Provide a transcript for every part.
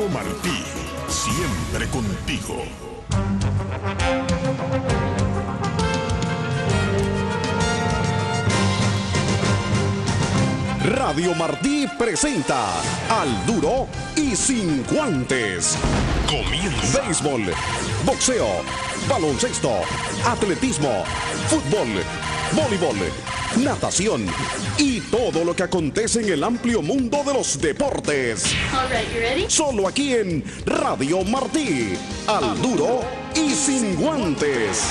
Arturo Martí, siempre contigo. Radio Martí presenta Al Duro y Sin Guantes. Comienza. Béisbol, boxeo, baloncesto, atletismo, fútbol, voleibol, natación y todo lo que acontece en el amplio mundo de los deportes. All right, you ready? Solo aquí en Radio Martí. Al Duro y Sin Guantes.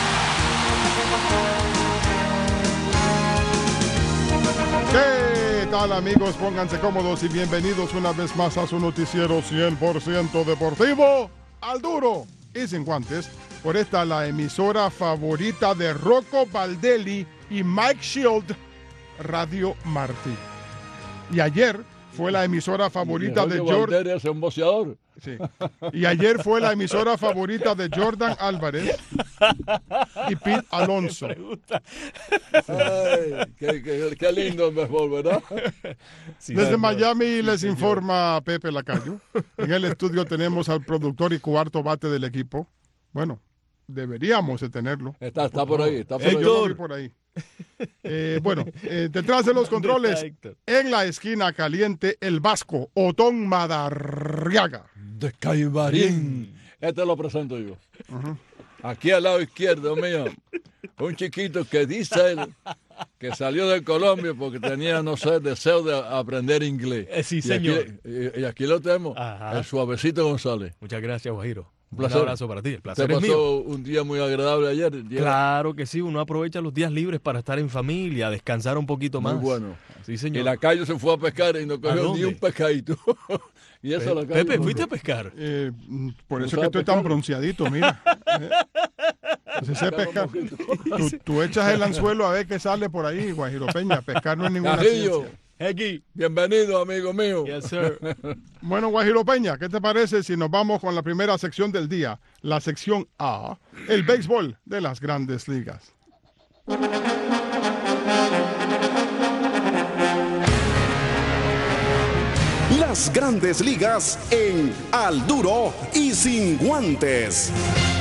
¿Qué tal, amigos? Pónganse cómodos y bienvenidos una vez más a su noticiero 100% deportivo, Al Duro y Sin Guantes, por esta la emisora favorita de Rocco Baldelli y Mike Shield, Radio Martí. Y ayer fue la emisora favorita de Jordan. Es un boxeador. Sí. Y ayer fue la emisora favorita de Jordan Álvarez y Pete Alonso. Ay, qué lindo el béisbol, ¿verdad? Sí, desde Miami les informa Pepe Lacayo. En el estudio tenemos al productor y cuarto bate del equipo. Bueno, deberíamos de tenerlo. Está por ahí, está por ahí. Yo lo vi por ahí. Detrás de los controles, en la esquina caliente, el vasco Otón Madarriaga. De Caibarín. Este lo presento yo. Aquí al lado izquierdo mío, un chiquito que dice él que salió de Colombia porque tenía, no sé, deseo de aprender inglés. Sí, señor. Y aquí lo tenemos, el Suavecito González. Muchas gracias, Guajiro. Un placer. Un abrazo para ti. El placer ¿Te es pasó mío. un día muy agradable ayer? Claro que sí, uno aprovecha los días libres para estar en familia, descansar un poquito más. Muy bueno. Sí, señor. Y Lacayo se fue a pescar y no cogió ni un pescadito. Y eso Lacayo. Pepe, ¿fuiste a pescar? Por eso es que estoy tan bronceadito, mira. Ese pescar. Tú echas el anzuelo a ver qué sale por ahí, Guajiro Peña. Pescar no es ninguna Carrillo. ciencia. Aquí. Bienvenido, amigo mío. Yes, sir. Bueno, Guajiro Peña, ¿qué te parece si nos vamos con la primera sección del día? La sección A, el béisbol de las Grandes Ligas. Las Grandes Ligas en Al Duro y Sin Guantes.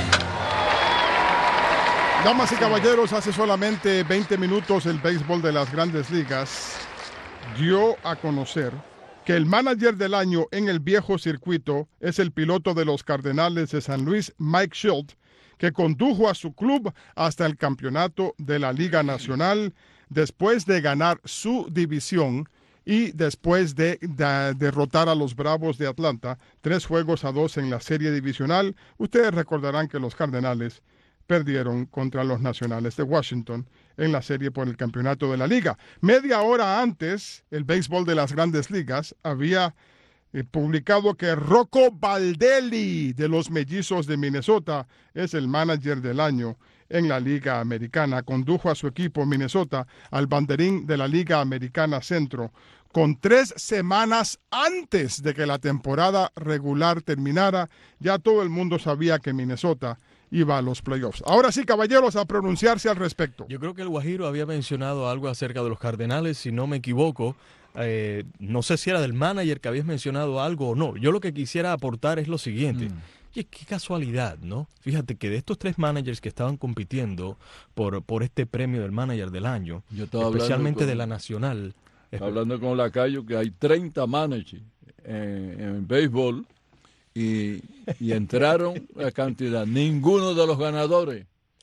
Damas y caballeros, hace solamente 20 minutos el béisbol de las Grandes Ligas dio a conocer que el manager del año en el viejo circuito es el piloto de los Cardenales de San Luis, Mike Shield, que condujo a su club hasta el campeonato de la Liga Nacional después de ganar su división y después de derrotar a los Bravos de Atlanta 3-2 en la serie divisional. Ustedes recordarán que los Cardenales perdieron contra los Nacionales de Washington en la serie por el campeonato de la liga. Media hora antes, el béisbol de las Grandes Ligas había publicado que Rocco Baldelli de los Mellizos de Minnesota es el manager del año en la Liga Americana. Condujo a su equipo Minnesota al banderín de la Liga Americana Centro con 3 semanas antes de que la temporada regular terminara. Ya todo el mundo sabía que Minnesota iba a los playoffs. Ahora sí, caballeros, a pronunciarse al respecto. Yo creo que el Guajiro había mencionado algo acerca de los Cardenales, si no me equivoco. No sé si era del manager que habías mencionado algo o no. Yo lo que quisiera aportar es lo siguiente. Oye, qué casualidad, ¿no? Fíjate que de estos 3 managers que estaban compitiendo por este premio del manager del año, especialmente de la Nacional. Hablando con Lacayo, que hay 30 managers en béisbol y entraron la cantidad. Ninguno de los ganadores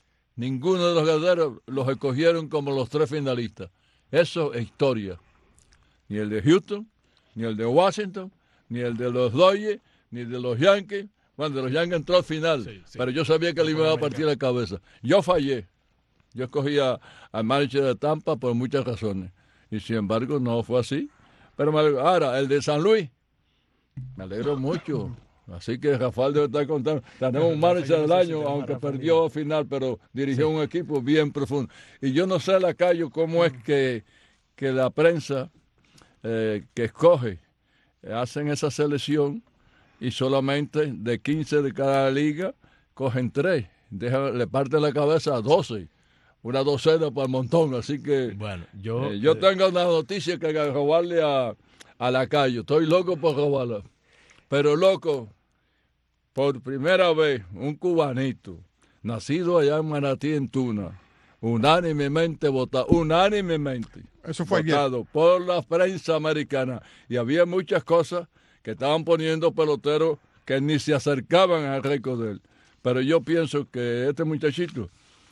los escogieron como los 3 finalistas. Eso es historia. Ni el de Houston, ni el de Washington, ni el de los Dodgers, ni de los Yankees. Bueno, de los Yankees entró al final, pero yo sabía que le iba a partir la cabeza. Yo fallé. Yo escogí al manager de Tampa por muchas razones. Y sin embargo no fue así. Pero ahora, el de San Luis, me alegro mucho. Así que Rafael debe estar contando. Tenemos un manager del año, aunque perdió al final, pero dirigió un equipo bien profundo. Y yo no sé, Lacayo, cómo es que la prensa que escoge hacen esa selección y solamente de 15 de cada liga cogen 3. Le parten la cabeza a 12. Una docena por montón, así que bueno, yo tengo una noticia que robarle a Lacayo. Estoy loco por robarla. Pero loco, por primera vez, un cubanito, nacido allá en Manatí, en Tuna, unánimemente votado, Eso fue votado por la prensa americana. Y había muchas cosas que estaban poniendo peloteros que ni se acercaban al récord de él. Pero yo pienso que este muchachito,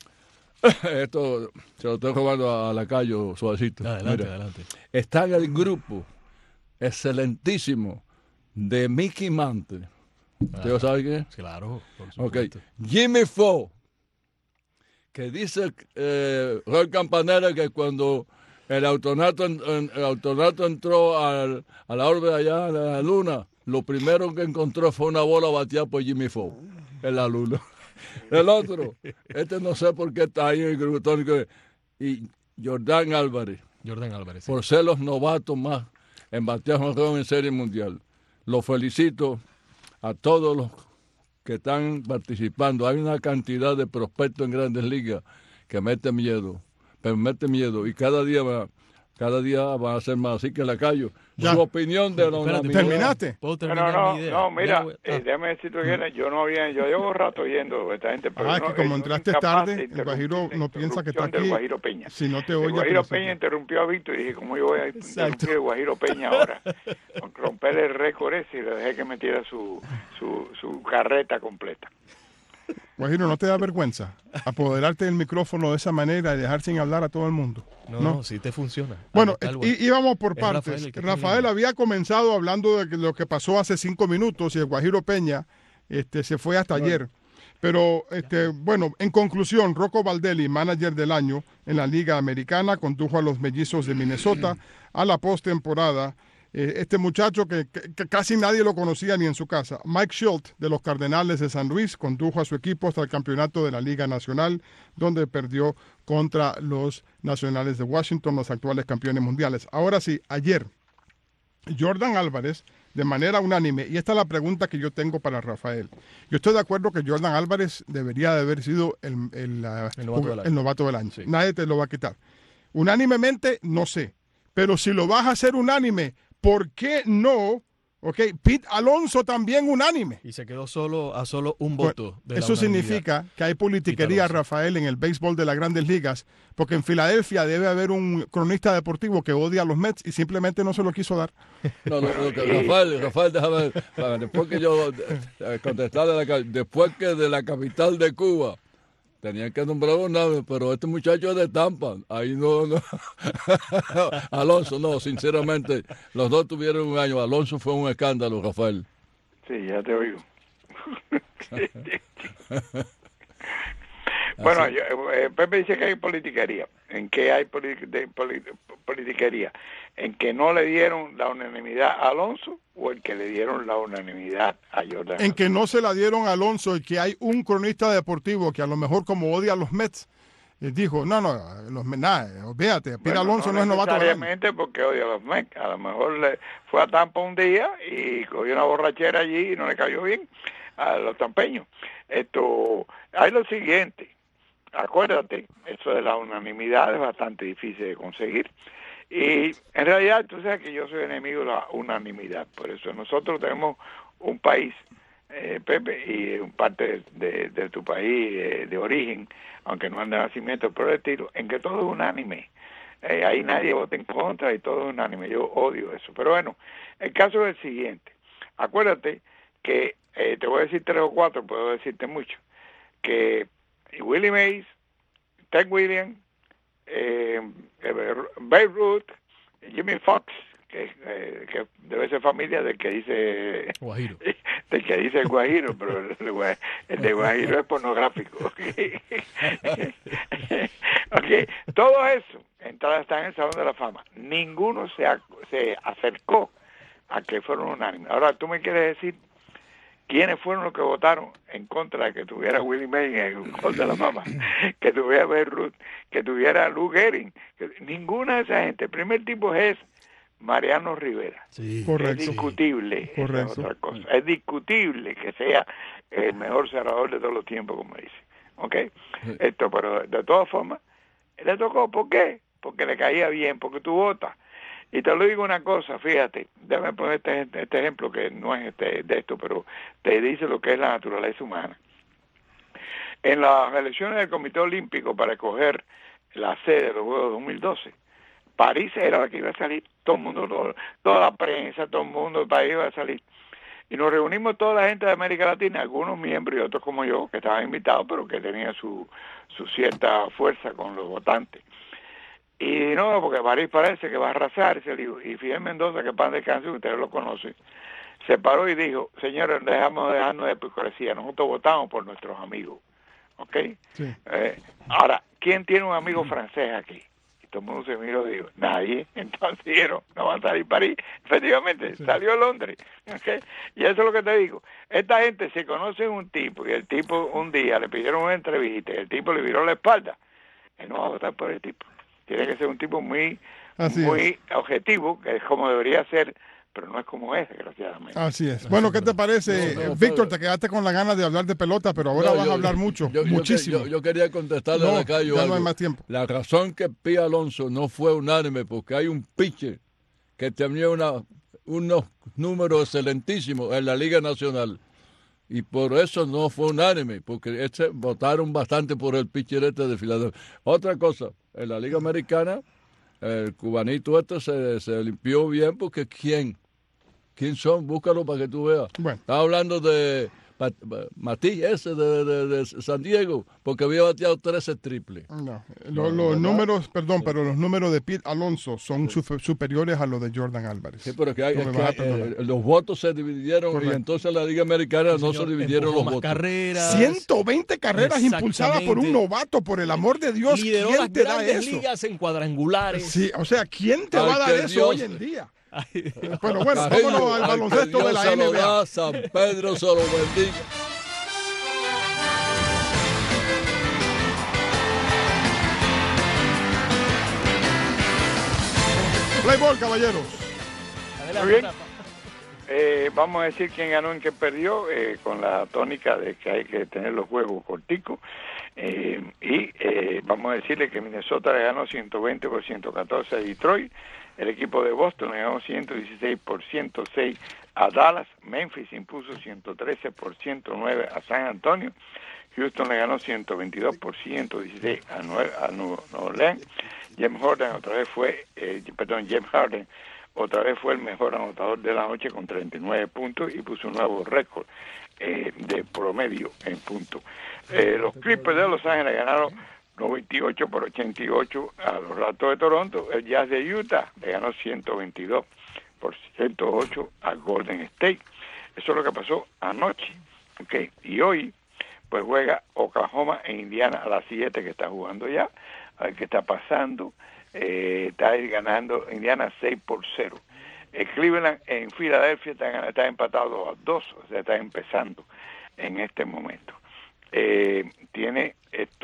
esto se lo estoy robando a la calle suavecito. Adelante, Mira, adelante. está en el grupo excelentísimo de Mickey Mantle. ¿Usted sabe quién es? Claro, por Ok. supuesto. Jimmy Ford, que dice Roy Campanella que cuando el autonato entró a la órbita allá en la luna, lo primero que encontró fue una bola bateada por Jimmy Ford en la luna. El otro, no sé por qué está ahí en el grupo tónico, y Jordan Álvarez, Sí. por ser los novatos más en batear jonrón en Serie Mundial. Los felicito a todos los que están participando. Hay una cantidad de prospectos en Grandes Ligas que mete miedo, y cada día va a ser más. Así que Lacayo, Ya. su opinión de la Espérate, unanimidad. ¿Terminaste? ¿Puedo terminar mi idea? No, mira, Ya, déjame decirte que yo llevo rato oyendo a esta gente, pero Es que como entraste tarde, el Guajiro no piensa que está del aquí. Guajiro Peña. Si no te El oye, Guajiro pero Peña interrumpió a Víctor y dije, ¿cómo yo voy a Exacto. interrumpir el Guajiro Peña ahora? Romper el récord ese y le dejé que metiera su carreta completa. Guajiro, ¿no te da vergüenza apoderarte del micrófono de esa manera y dejar sin hablar a todo el mundo? No, sí te funciona. Bueno, Ahí está el Guajiro. íbamos por Es partes. Rafael el que tiene Rafael línea. había comenzado hablando de lo que pasó hace 5 minutos y el Guajiro Peña se fue hasta ayer. Pero, bueno, en conclusión, Rocco Baldelli, manager del año en la Liga Americana, condujo a los Mellizos de Minnesota a la postemporada. Este muchacho que casi nadie lo conocía ni en su casa, Mike Shildt de los Cardenales de San Luis, condujo a su equipo hasta el campeonato de la Liga Nacional, donde perdió contra los Nacionales de Washington, los actuales campeones mundiales. Ahora sí, ayer, Jordan Álvarez, de manera unánime, y esta es la pregunta que yo tengo para Rafael. Yo estoy de acuerdo que Jordan Álvarez debería de haber sido el novato del año. Sí. Nadie te lo va a quitar. Unánimemente, no sé. Pero si lo vas a hacer unánime, ¿por qué no? Ok, Pete Alonso también unánime. Y se quedó a solo un Bueno, voto. De la eso unanimidad. significa que hay politiquería, Alonso. Rafael, en el béisbol de las Grandes Ligas, porque en Filadelfia debe haber un cronista deportivo que odia a los Mets y simplemente no se lo quiso dar. No, Rafael, déjame ver. Después que yo contestar después que de la capital de Cuba tenían que nombrar un nombre, pero este muchacho es de Tampa. Ahí no. Alonso, no, sinceramente, los dos tuvieron un año. Alonso fue un escándalo, Rafael. Sí, ya te oigo. Bueno, Pepe dice que hay politiquería. ¿En qué hay politiquería? ¿En que no le dieron la unanimidad a Alonso o en que le dieron la unanimidad a Jordan? En que no se la dieron a Alonso y que hay un cronista deportivo que a lo mejor como odia a los Mets, dijo, no, olvídate, Pete Alonso no es novato del año. Necesariamente porque odia a los Mets. A lo mejor le fue a Tampa un día y cogió una borrachera allí y no le cayó bien a los tampeños. Hay lo siguiente. Acuérdate, eso de la unanimidad es bastante difícil de conseguir. Y en realidad, tú sabes que yo soy enemigo de la unanimidad. Por eso nosotros tenemos un país, Pepe, y un parte de tu país de origen, aunque no es de nacimiento, pero el estilo, en que todo es unánime. Ahí nadie vota en contra y todo es unánime. Yo odio eso. Pero bueno, el caso es el siguiente. Acuérdate que, te voy a decir 3 o 4, puedo decirte mucho, que Willie Mays, Ted Williams, Babe Ruth, Jimmy Fox, que debe ser familia del que dice Guajiro. del que dice el Guajiro, pero el de Guajiro es pornográfico. Okay. Todo eso está en el Salón de la Fama. Ninguno se acercó a que fueron unánimes. Ahora, tú me quieres decir ¿quiénes fueron los que votaron en contra de que tuviera Willie Mays en el Salón de la Fama? Que tuviera Babe Ruth, que tuviera Lou Gehrig. Ninguna de esa gente. El primer tipo es Mariano Rivera. Sí. Correcto. Es discutible. Correcto. Esa es otra cosa. Es discutible que sea el mejor cerrador de todos los tiempos, como dice. ¿Ok? Pero de todas formas, le tocó. ¿Por qué? Porque le caía bien, porque tú votas. Y te lo digo una cosa, fíjate, déjame poner este ejemplo que no es de esto, pero te dice lo que es la naturaleza humana. En las elecciones del Comité Olímpico para escoger la sede de los Juegos 2012, París era la que iba a salir, todo el mundo, toda la prensa, todo el mundo del país iba a salir. Y nos reunimos toda la gente de América Latina, algunos miembros y otros como yo, que estaban invitados, pero que tenían su cierta fuerza con los votantes. Y no, porque París parece que va a arrasar, y Fidel Mendoza, que pan descanse, ustedes lo conocen, se paró y dijo, señores, dejamos de dejarnos de hipocresía, nosotros votamos por nuestros amigos, ¿ok? Sí. Ahora, ¿quién tiene un amigo francés aquí? Y todo el mundo se miró y dijo, nadie. Entonces dijeron, no va a salir París. Efectivamente, sí. Salió Londres, ¿ok? Y eso es lo que te digo, esta gente se conoce un tipo, y el tipo un día le pidieron una entrevista, y el tipo le viró la espalda, él no va a votar por el tipo. Tiene que ser un tipo muy objetivo, que es como debería ser, pero no es como es, desgraciadamente. Así es. Bueno, ¿qué te parece, Víctor? Te quedaste con la ganas de hablar de pelota, pero ahora vas a hablar mucho, muchísimo. Yo quería contestarle a Lacayo ya algo. no hay más tiempo. La razón que Pío Alonso no fue unánime, porque hay un pitcher que tenía unos números excelentísimos en la Liga Nacional. Y por eso no fue unánime, porque votaron bastante por el pitcher de Filadelfia. Otra cosa, en la Liga Americana, el cubanito se limpió bien, porque ¿quién son? Búscalo para que tú veas. Bueno. Estaba hablando de Matí, de San Diego, porque había bateado 13 triples. No, los números, perdón, pero los números de Pete Alonso son superiores a los de Jordan Álvarez. Sí, pero los votos se dividieron. Correcto. Y entonces la Liga Americana no se dividieron los votos. Carreras, 120 carreras impulsadas por un novato, por el amor de Dios. Lideró ¿Quién las te da grandes eso? ligas en cuadrangulares. Sí, o sea, ¿quién te va a dar eso Dios. hoy en día? Bueno, vámonos al baloncesto de la Dios NBA. Se lo da, San Pedro se lo bendiga. Play ball, caballeros. Muy bien. Vamos a decir quién ganó y quién perdió, con la tónica de que hay que tener los juegos corticos. Vamos a decirle que Minnesota le ganó 120 por 114 a Detroit. El equipo de Boston le ganó 116 por 106 a Dallas. Memphis impuso 113 por 109 a San Antonio. Houston le ganó 122 por 116 a Nueva Orleans. James Harden otra vez fue el mejor anotador de la noche con 39 puntos y puso un nuevo récord de promedio en puntos. Los Clippers de Los Ángeles ganaron 98 por 88 a los Raptors de Toronto. El Jazz de Utah le ganó 122 por 108 al Golden State. Eso es lo que pasó anoche. Okay. Y hoy pues juega Oklahoma e Indiana a las 7, que está jugando ya. A ver qué está pasando. Está ahí ganando Indiana 6-0. Cleveland en Filadelfia está empatado a 2, o sea, está empezando en este momento. Tiene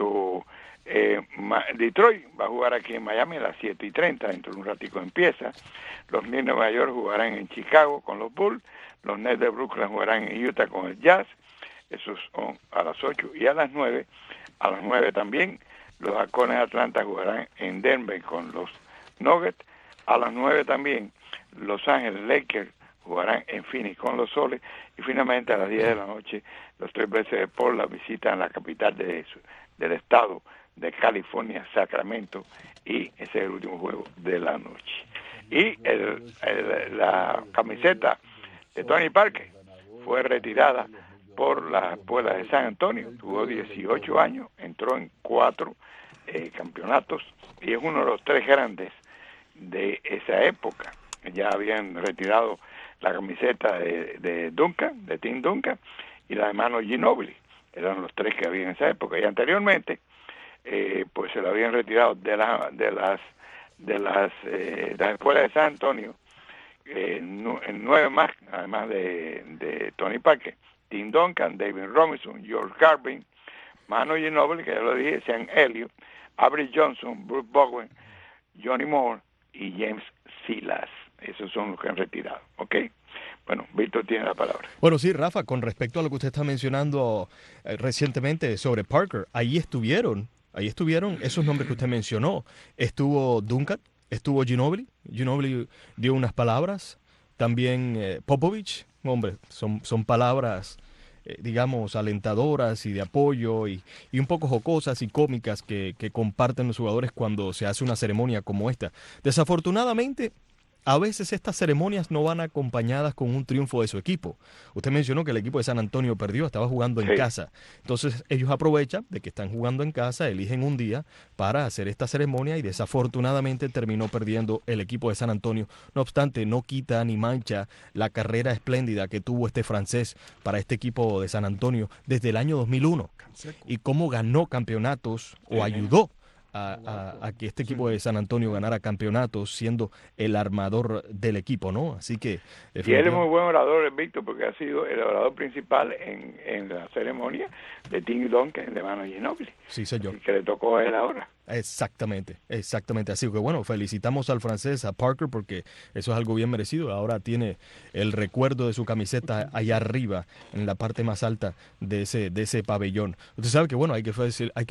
Detroit va a jugar aquí en Miami a las 7:30, dentro de un ratico empieza. Los Knicks de Nueva York jugarán en Chicago con los Bulls. Los Nets de Brooklyn jugarán en Utah con el Jazz. Esos son a las 8 y a las 9. A las 9 también los Halcones de Atlanta jugarán en Denver con los Nuggets. A las 9 también Los Ángeles Lakers jugarán en Phoenix con los Soles. Y finalmente a las 10 de la noche los Trailblazers de Portland visitan la capital del estado de California, Sacramento, y ese es el último juego de la noche. Y la camiseta de Tony Parker fue retirada por la Escuela de San Antonio. Tuvo 18 años, entró en 4 campeonatos y es uno de los 3 grandes de esa época. Ya habían retirado la camiseta de Duncan, de Tim Duncan, y la de Manu Ginobili. Eran los 3 que había en esa época. Y anteriormente pues se lo habían retirado de las escuelas de San Antonio, 9 más, además de Tony Parker: Tim Duncan, David Robinson, George Garvin, Manu Ginobili, que ya lo dije, Sean Elliott, Avery Johnson, Bruce Bowen, Johnny Moore y James Silas. Esos son los que han retirado, ¿ok? Bueno, Víctor tiene la palabra. Bueno, sí, Rafa, con respecto a lo que usted está mencionando recientemente sobre Parker, ahí estuvieron esos nombres que usted mencionó. Estuvo Duncan, estuvo Ginóbili. Ginóbili dio unas palabras. También Popovich. Hombre, son palabras, digamos, alentadoras y de apoyo y un poco jocosas y cómicas que comparten los jugadores cuando se hace una ceremonia como esta. Desafortunadamente, a veces estas ceremonias no van acompañadas con un triunfo de su equipo. Usted mencionó que el equipo de San Antonio perdió, estaba jugando en casa. Entonces ellos aprovechan de que están jugando en casa, eligen un día para hacer esta ceremonia y desafortunadamente terminó perdiendo el equipo de San Antonio. No obstante, no quita ni mancha la carrera espléndida que tuvo este francés para este equipo de San Antonio desde el año 2001 y cómo ganó campeonatos o ayudó a que este equipo de San Antonio ganara campeonatos siendo el armador del equipo, ¿no? Así que... Y él es muy buen orador, Víctor, porque ha sido el orador principal en la ceremonia de Tim Duncan de Manu Ginóbili. Sí, señor. Y que le tocó a él ahora. Exactamente. Así que bueno, felicitamos al francés, a Parker, porque eso es algo bien merecido. Ahora tiene el recuerdo de su camiseta allá arriba, en la parte más alta de ese pabellón. Usted sabe que bueno, hay que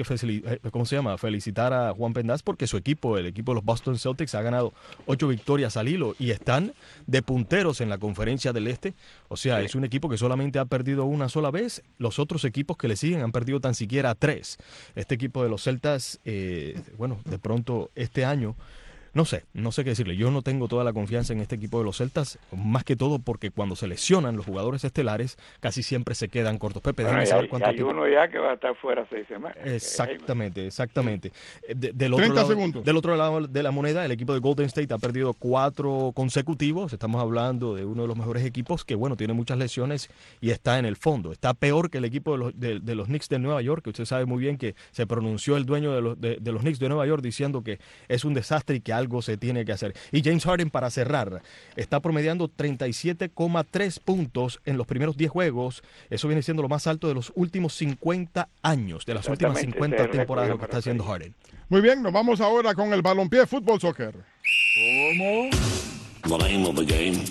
felicitar a Juan Pendaz porque su equipo, el equipo de los Boston Celtics, ha ganado 8 victorias al hilo y están de punteros en la Conferencia del Este. O sea, es un equipo que solamente ha perdido una sola vez. Los otros equipos que le siguen han perdido tan siquiera 3. Este equipo de los Celtas, bueno, de pronto este año, no sé qué decirle. Yo no tengo toda la confianza en este equipo de los Celtas, más que todo porque cuando se lesionan los jugadores estelares, casi siempre se quedan cortos. Pepe, déjame saber cuánto hay uno ya que va a estar fuera 6 semanas. Exactamente. Del 30 segundos. Del otro lado de la moneda, el equipo de Golden State ha perdido 4 consecutivos. Estamos hablando de uno de los mejores equipos que, bueno, tiene muchas lesiones y está en el fondo. Está peor que el equipo de los Knicks de Nueva York, que usted sabe muy bien que se pronunció el dueño de los Knicks de Nueva York diciendo que es un desastre y que algo se tiene que hacer. Y James Harden, para cerrar, está promediando 37,3 puntos en los primeros 10 juegos. Eso viene siendo lo más alto de los últimos 50 años, de las últimas 50 temporadas, lo que está haciendo Harden. Muy bien, nos vamos ahora con el balompié fútbol soccer. ¿Cómo? The name of the game.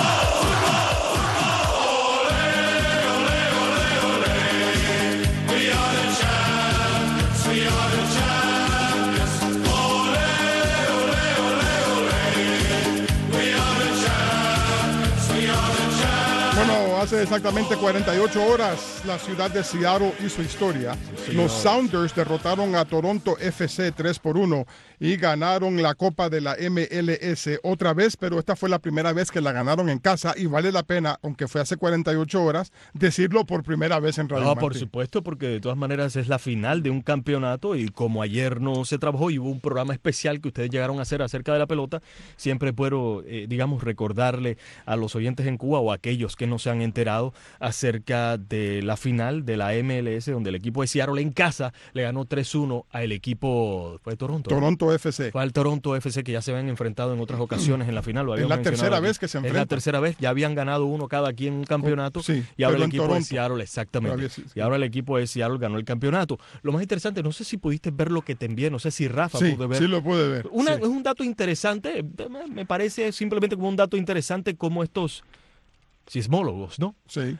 Bueno, hace exactamente 48 horas la ciudad de Seattle hizo historia. Los Sounders derrotaron a Toronto FC 3-1 y ganaron la Copa de la MLS otra vez, pero esta fue la primera vez que la ganaron en casa y vale la pena, aunque fue hace 48 horas, decirlo por primera vez en Radio No, Martí. por supuesto, porque de todas maneras es la final de un campeonato y como ayer no se trabajó y hubo un programa especial que ustedes llegaron a hacer acerca de la pelota, siempre puedo, digamos, recordarle a los oyentes en Cuba o a aquellos que no se han enterado acerca de la final de la MLS, donde el equipo de Seattle en casa le ganó 3-1 al equipo de Toronto. Toronto FC. Fue al Toronto FC, que ya se habían enfrentado en otras ocasiones en la final. Es la tercera vez que se enfrentan. Es la tercera vez, ya habían ganado uno cada quien en un campeonato. Sí, y ahora el pero en equipo de Toronto. Seattle, exactamente. Sí. Y ahora el equipo de Seattle ganó el campeonato. Lo más interesante, no sé si pudiste ver lo que te envié, no sé si Rafa pudo ver. Sí, lo pude ver. Sí. Es un dato interesante, me parece simplemente como un dato interesante como estos sismólogos, ¿no? Sí.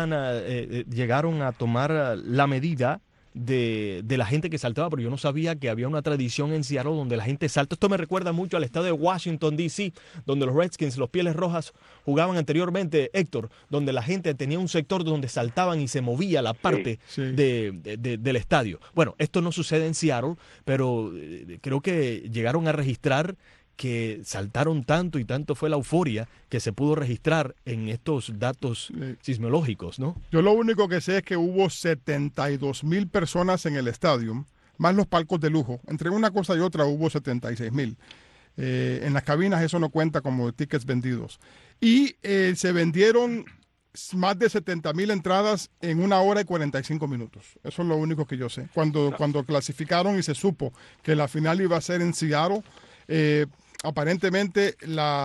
Llegaron a tomar la medida de la gente que saltaba, pero yo no sabía que había una tradición en Seattle donde la gente salta. Esto me recuerda mucho al estadio de Washington, D.C., donde los Redskins, los Pieles Rojas, jugaban anteriormente, Héctor, donde la gente tenía un sector donde saltaban y se movía la parte del estadio. Bueno, esto no sucede en Seattle, pero creo que llegaron a registrar que saltaron tanto y tanto fue la euforia que se pudo registrar en estos datos sismológicos, ¿no? Yo lo único que sé es que hubo 72,000 personas en el estadio, más los palcos de lujo. Entre una cosa y otra hubo 76,000. En las cabinas eso no cuenta como tickets vendidos. Y se vendieron más de 70,000 entradas en 1 hora y 45 minutos. Eso es lo único que yo sé. Cuando clasificaron y se supo que la final iba a ser en Seattle, aparentemente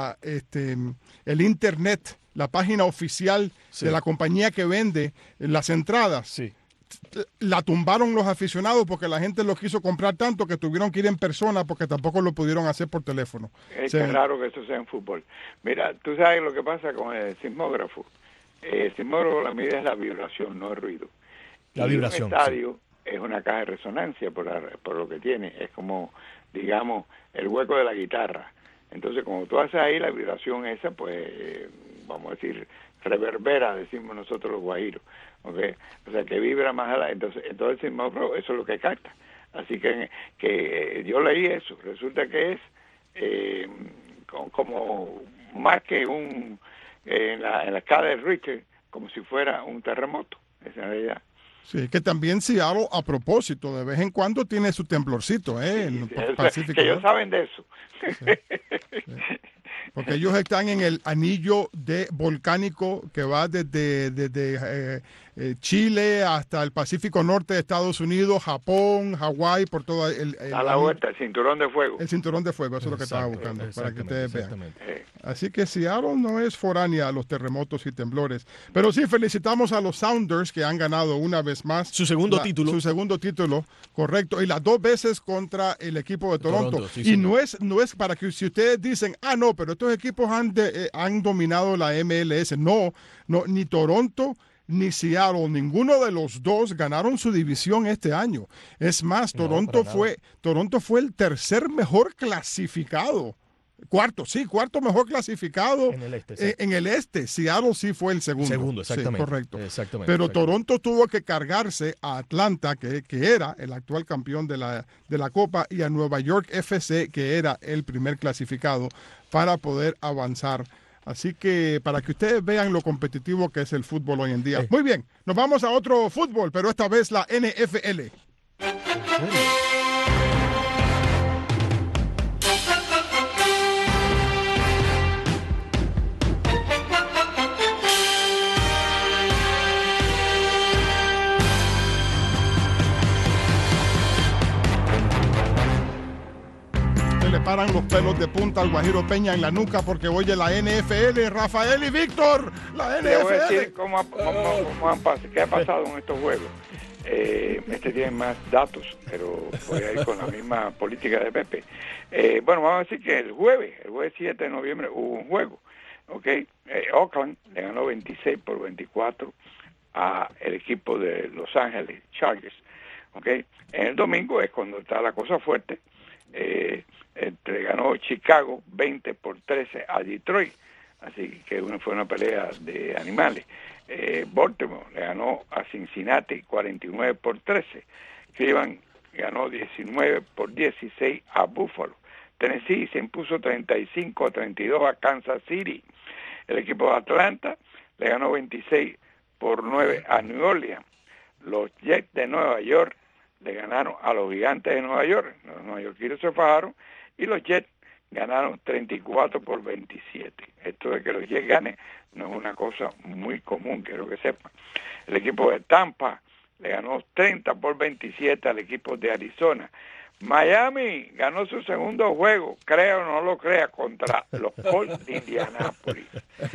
el internet, la página oficial de la compañía que vende las entradas, la tumbaron los aficionados porque la gente lo quiso comprar tanto que tuvieron que ir en persona porque tampoco lo pudieron hacer por teléfono. Es raro que eso sea en fútbol. Mira, tú sabes lo que pasa con el sismógrafo. El sismógrafo, la medida es la vibración, no el ruido. La vibración. Un estadio es una caja de resonancia por lo que tiene. Es como, digamos, el hueco de la guitarra. Entonces, como tú haces ahí la vibración esa, pues, vamos a decir, reverbera, decimos nosotros los guajiros, ¿okay? O sea, que vibra más allá. Entonces el sismógrafo, eso es lo que capta. Así que yo leí eso. Resulta que es como más que en la escala de Richter, como si fuera un terremoto, esa es la realidad. Sí, que también Seattle, a propósito, de vez en cuando tiene su temblorcito, en el Pacífico. Que ellos saben de eso. Sí. Porque ellos están en el anillo volcánico que va desde Chile hasta el Pacífico Norte de Estados Unidos, Japón, Hawái, por todo a la vuelta, el cinturón de fuego. El cinturón de fuego, eso es lo que estaba buscando, para que ustedes vean. Así que Seattle no es foránea a los terremotos y temblores. Pero sí, felicitamos a los Sounders que han ganado una vez más. Su segundo título. Su segundo título, correcto. Y las 2 veces contra el equipo de Toronto. Sí, y señor. no es para que si ustedes dicen, no, pero estos equipos han dominado la MLS. No, ni Toronto ni Seattle, ninguno de los dos ganaron su división este año. Es más, Toronto fue el tercer mejor clasificado. Cuarto mejor clasificado en el este. Sí. En el este. Seattle sí fue el segundo. Segundo, exactamente. Sí, correcto. Exactamente. Pero Toronto tuvo que cargarse a Atlanta, que era el actual campeón de la Copa, y a Nueva York FC, que era el primer clasificado, para poder avanzar. Así que para que ustedes vean lo competitivo que es el fútbol hoy en día. Muy bien, nos vamos a otro fútbol, pero esta vez la NFL. Le paran los pelos de punta al Guajiro Peña en la nuca porque oye la NFL, Rafael y Víctor, la NFL. Te voy a decir qué ha pasado en estos juegos. Tiene más datos, pero voy a ir con la misma política de Pepe. Bueno, vamos a decir que el jueves 7 de noviembre hubo un juego, ¿ok? Oakland le ganó 26-24 a el equipo de Los Ángeles Chargers, ¿ok? En el domingo es cuando está la cosa fuerte. Le ganó Chicago 20-13 a Detroit, así que fue una pelea de animales. Baltimore le ganó a Cincinnati 49-13. Cleveland ganó 19-16 a Buffalo. Tennessee se impuso 35-32 a Kansas City. El equipo de Atlanta le ganó 26-9 a New Orleans. Los Jets de Nueva York le ganaron a los Gigantes de Nueva York. Los neoyorquinos se fajaron y los Jets ganaron 34-27. Esto de que los Jets ganen no es una cosa muy común, quiero que sepan. El equipo de Tampa le ganó 30-27 al equipo de Arizona. Miami ganó su segundo juego, crea o no lo crea, contra los Colts de Indianápolis.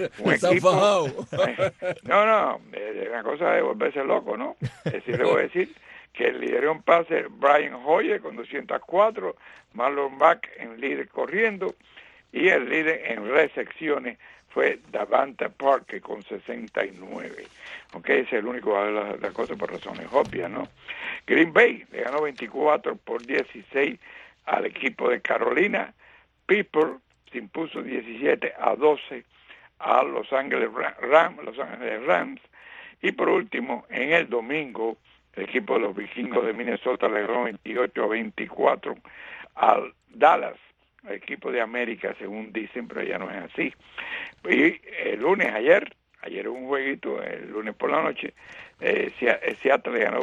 No, es una cosa de volverse loco, ¿no? Es decir, le voy a decir que el lideró en pase Brian Hoyer con 204, Marlon Mack en líder corriendo, y el líder en recepciones fue Davante Parker con 69. Ok, ese es el único de las cosas por razones obvias, ¿no? Green Bay le ganó 24-16 al equipo de Carolina. Pittsburgh se impuso 17-12 a Los Ángeles Rams. Y por último, en el domingo, el equipo de los vikingos de Minnesota le ganó 28-24 al Dallas, el equipo de América, según dicen, pero ya no es así. Y el lunes, ayer hubo un jueguito, el lunes por la noche, Seattle le ganó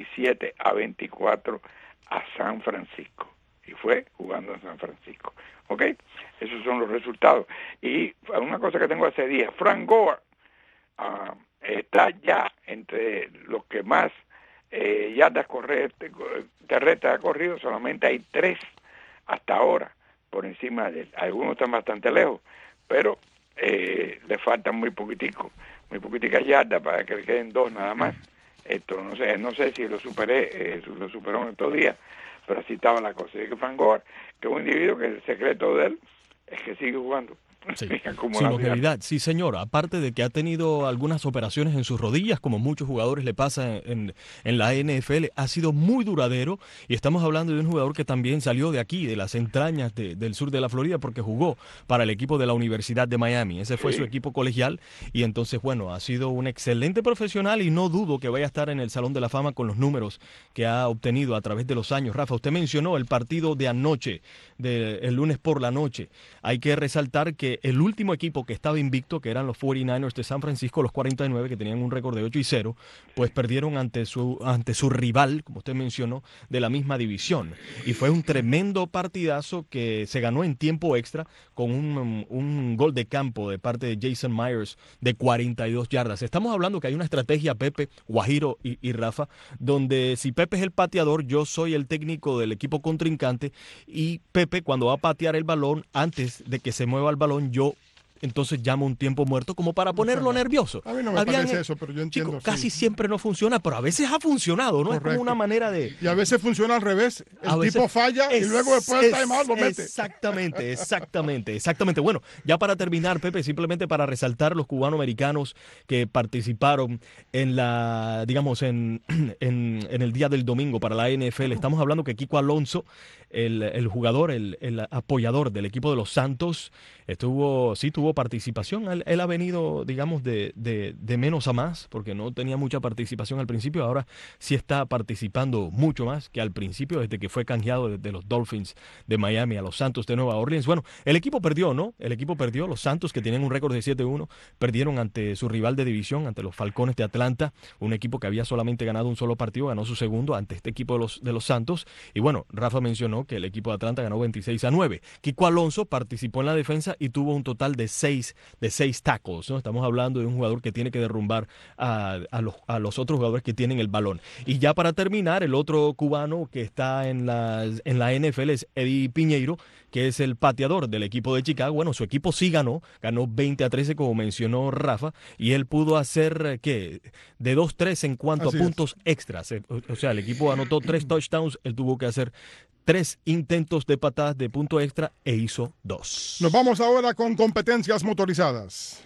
27-24 a San Francisco. Y fue jugando en San Francisco. ¿Ok? Esos son los resultados. Y una cosa que tengo hace días, Frank Gore está ya entre los que más yardas terrestres ha corrido. Solamente hay 3 hasta ahora por encima de él. Algunos están bastante lejos, pero le faltan muy poquiticas yardas para que le queden 2 nada más. Esto no sé si lo superó en estos días, pero así estaba la cosa. Y que Frank Gore, que es un individuo que el secreto de él es que sigue jugando. Sí, Sin sin acumulación. longevidad, sí señor. Aparte de que ha tenido algunas operaciones en sus rodillas, como muchos jugadores le pasa en la NFL, ha sido muy duradero y estamos hablando de un jugador que también salió de aquí, de las entrañas del sur de la Florida, porque jugó para el equipo de la Universidad de Miami. Ese fue su equipo colegial y entonces, bueno, ha sido un excelente profesional y no dudo que vaya a estar en el Salón de la Fama con los números que ha obtenido a través de los años. Rafa, usted mencionó el partido de anoche, el lunes por la noche. Hay que resaltar que el último equipo que estaba invicto, que eran los 49ers de San Francisco, los 49, que tenían un récord de 8-0, pues perdieron ante su rival, como usted mencionó, de la misma división. Y fue un tremendo partidazo que se ganó en tiempo extra con un gol de campo de parte de Jason Myers de 42 yardas. Estamos hablando que hay una estrategia, Pepe, Guajiro y Rafa, donde si Pepe es el pateador, yo soy el técnico del equipo contrincante y Pepe, cuando va a patear el balón, antes de que se mueva el balón, yo entonces llamo un tiempo muerto como para ponerlo nervioso. A mí no me parece eso, pero yo entiendo. Chico, casi siempre no funciona, pero a veces ha funcionado, ¿no? Correcto. Es como una manera de... Y a veces funciona al revés. A El veces- tipo falla y luego después del timeout lo mete. Exactamente. Bueno, ya para terminar, Pepe, simplemente para resaltar los cubanoamericanos que participaron en la, digamos, en el día del domingo para la NFL. Estamos hablando que Kiko Alonso, el jugador, el apoyador del equipo de los Santos, tuvo participación. Él ha venido, digamos, de menos a más, porque no tenía mucha participación al principio. Ahora sí está participando mucho más que al principio, desde que fue canjeado de los Dolphins de Miami a los Santos de Nueva Orleans. Bueno, el equipo perdió, ¿no? El equipo perdió. Los Santos, que tenían un récord de 7-1, perdieron ante su rival de división, ante los Falcones de Atlanta, un equipo que había solamente ganado un solo partido, ganó su segundo ante este equipo de los Santos. Y bueno, Rafa mencionó que el equipo de Atlanta ganó 26-9. Kiko Alonso participó en la defensa y tuvo un total de seis tackles, ¿no? Estamos hablando de un jugador que tiene que derrumbar a los otros jugadores que tienen el balón. Y ya para terminar, el otro cubano que está en la NFL es Eddie Piñeiro, que es el pateador del equipo de Chicago. Bueno, su equipo sí ganó 20-13, como mencionó Rafa, y él pudo hacer, ¿qué? De 2-3 en cuanto Así a puntos extras. O sea, el equipo anotó 3 touchdowns, él tuvo que hacer 3 intentos de patadas de punto extra e hizo 2. Nos vamos ahora con competencias motorizadas.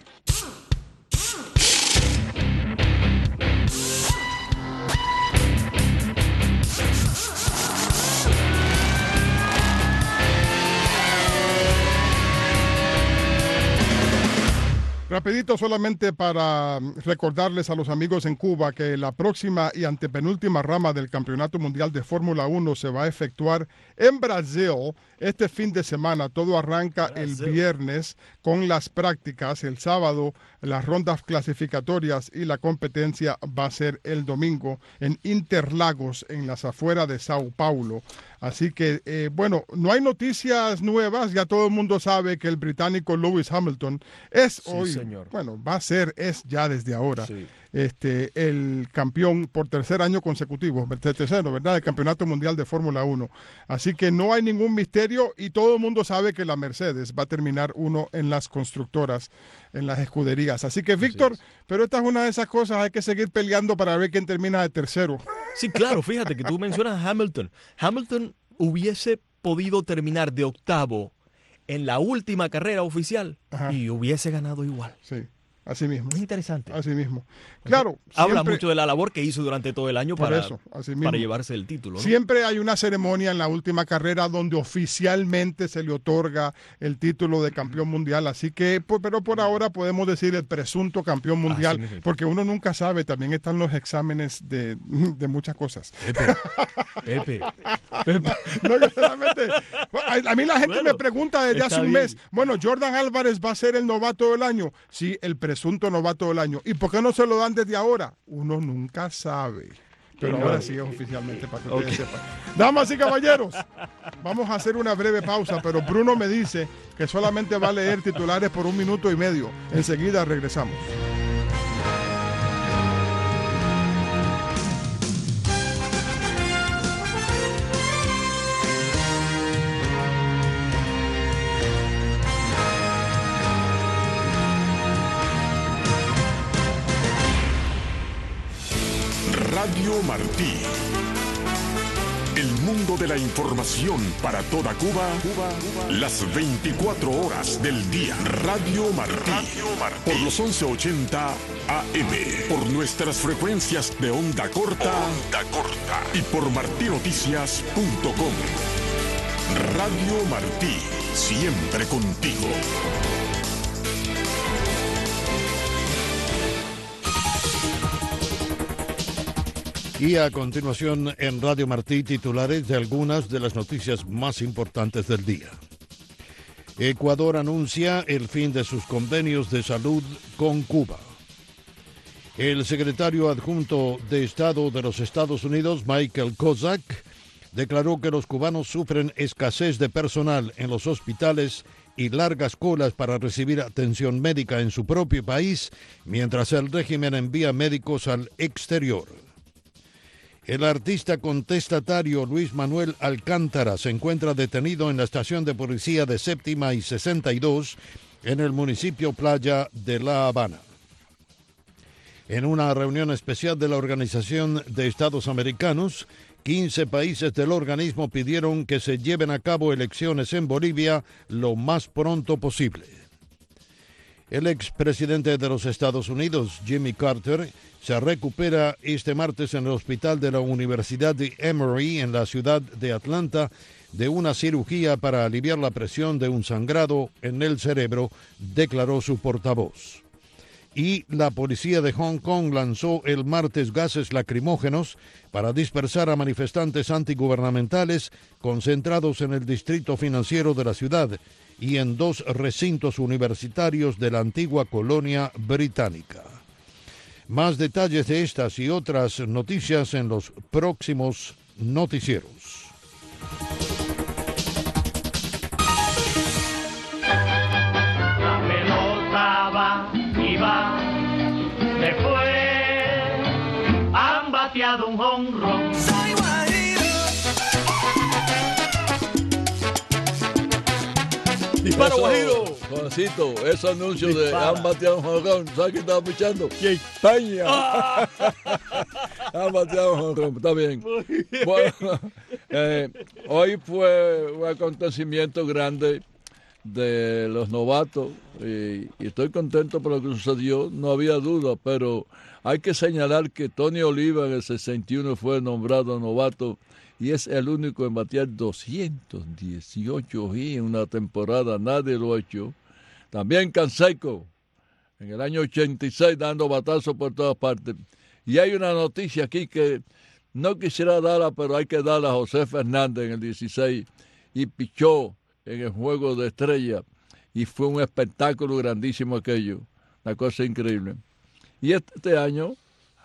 Rapidito, solamente para recordarles a los amigos en Cuba que la próxima y antepenúltima rama del Campeonato Mundial de Fórmula 1 se va a efectuar en Brasil este fin de semana. Todo arranca el viernes con las prácticas, el sábado las rondas clasificatorias y la competencia va a ser el domingo en Interlagos, en las afueras de Sao Paulo. Así que, bueno, no hay noticias nuevas, ya todo el mundo sabe que el británico Lewis Hamilton es hoy, señor. bueno, es ya desde ahora, Sí. El campeón por tercer año consecutivo, tercero, ¿verdad?, del Campeonato Mundial de Fórmula 1. Así que no hay ningún misterio y todo el mundo sabe que la Mercedes va a terminar uno en las constructoras, en las escuderías. Así que, Víctor, pero esta es una de esas cosas, hay que seguir peleando para ver quién termina de tercero. Sí, claro, fíjate que tú mencionas a Hamilton. Hamilton hubiese podido terminar de octavo en la última carrera oficial y hubiese ganado igual. Sí, así mismo. Muy interesante. Así mismo. Claro. Habla siempre- mucho de la labor que hizo durante todo el año Por para, eso, así mismo. para llevarse el título, ¿no? Siempre hay una ceremonia en la última carrera donde oficialmente se le otorga el título de campeón mundial. Así que, pero por ahora podemos decir el presunto campeón mundial, mismo. porque uno nunca sabe. También están los exámenes de muchas cosas. Pepe. No, yo solamente- a mí la gente Bueno, me pregunta desde está hace un bien. mes, bueno, Jordan Álvarez va a ser el novato del año. Sí, el presunto novato del año. ¿Y por qué no se lo dan desde ahora? Uno nunca sabe. Pero ahora sí es oficialmente para que ustedes sepan. Damas y caballeros, vamos a hacer una breve pausa, pero Bruno me dice que solamente va a leer titulares por 1 minuto y medio. Enseguida regresamos. Radio Martí. El mundo de la información para toda Cuba, las 24 horas del día. Radio Martí, por los 1180 AM, por nuestras frecuencias de onda corta, y por martinoticias.com. Radio Martí, siempre contigo. Y a continuación en Radio Martí, titulares de algunas de las noticias más importantes del día. Ecuador anuncia el fin de sus convenios de salud con Cuba. El secretario adjunto de Estado de los Estados Unidos, Michael Kozak, declaró que los cubanos sufren escasez de personal en los hospitales y largas colas para recibir atención médica en su propio país, mientras el régimen envía médicos al exterior. El artista contestatario Luis Manuel Alcántara se encuentra detenido en la estación de policía de Séptima y 62 en el municipio Playa de La Habana. En una reunión especial de la Organización de Estados Americanos, 15 países del organismo pidieron que se lleven a cabo elecciones en Bolivia lo más pronto posible. El expresidente de los Estados Unidos, Jimmy Carter, se recupera este martes en el hospital de la Universidad de Emory en la ciudad de Atlanta de una cirugía para aliviar la presión de un sangrado en el cerebro, declaró su portavoz. Y la policía de Hong Kong lanzó el martes gases lacrimógenos para dispersar a manifestantes antigubernamentales concentrados en el distrito financiero de la ciudad y en 2 recintos universitarios de la antigua colonia británica. Más detalles de estas y otras noticias en los próximos noticieros. La pelota va y va, después han bateado un jonrón. ¡Dispara, Guajiro! Juancito, ese anuncio de han bateado un jonrón, ¿sabes quién estaba pichando? ¿Quién? Peña. Han bateado un jonrón, está bien. Bueno, hoy fue un acontecimiento grande de los novatos y estoy contento por lo que sucedió, no había duda, pero hay que señalar que Tony Oliva en el 61 fue nombrado novato y es el único en batear 218 y en una temporada, nadie lo ha hecho. También Canseco, en el año 86, dando batazos por todas partes. Y hay una noticia aquí que no quisiera darla, pero hay que darla a José Fernández en el 16, y pichó en el Juego de Estrella, y fue un espectáculo grandísimo aquello, una cosa increíble. Y este año,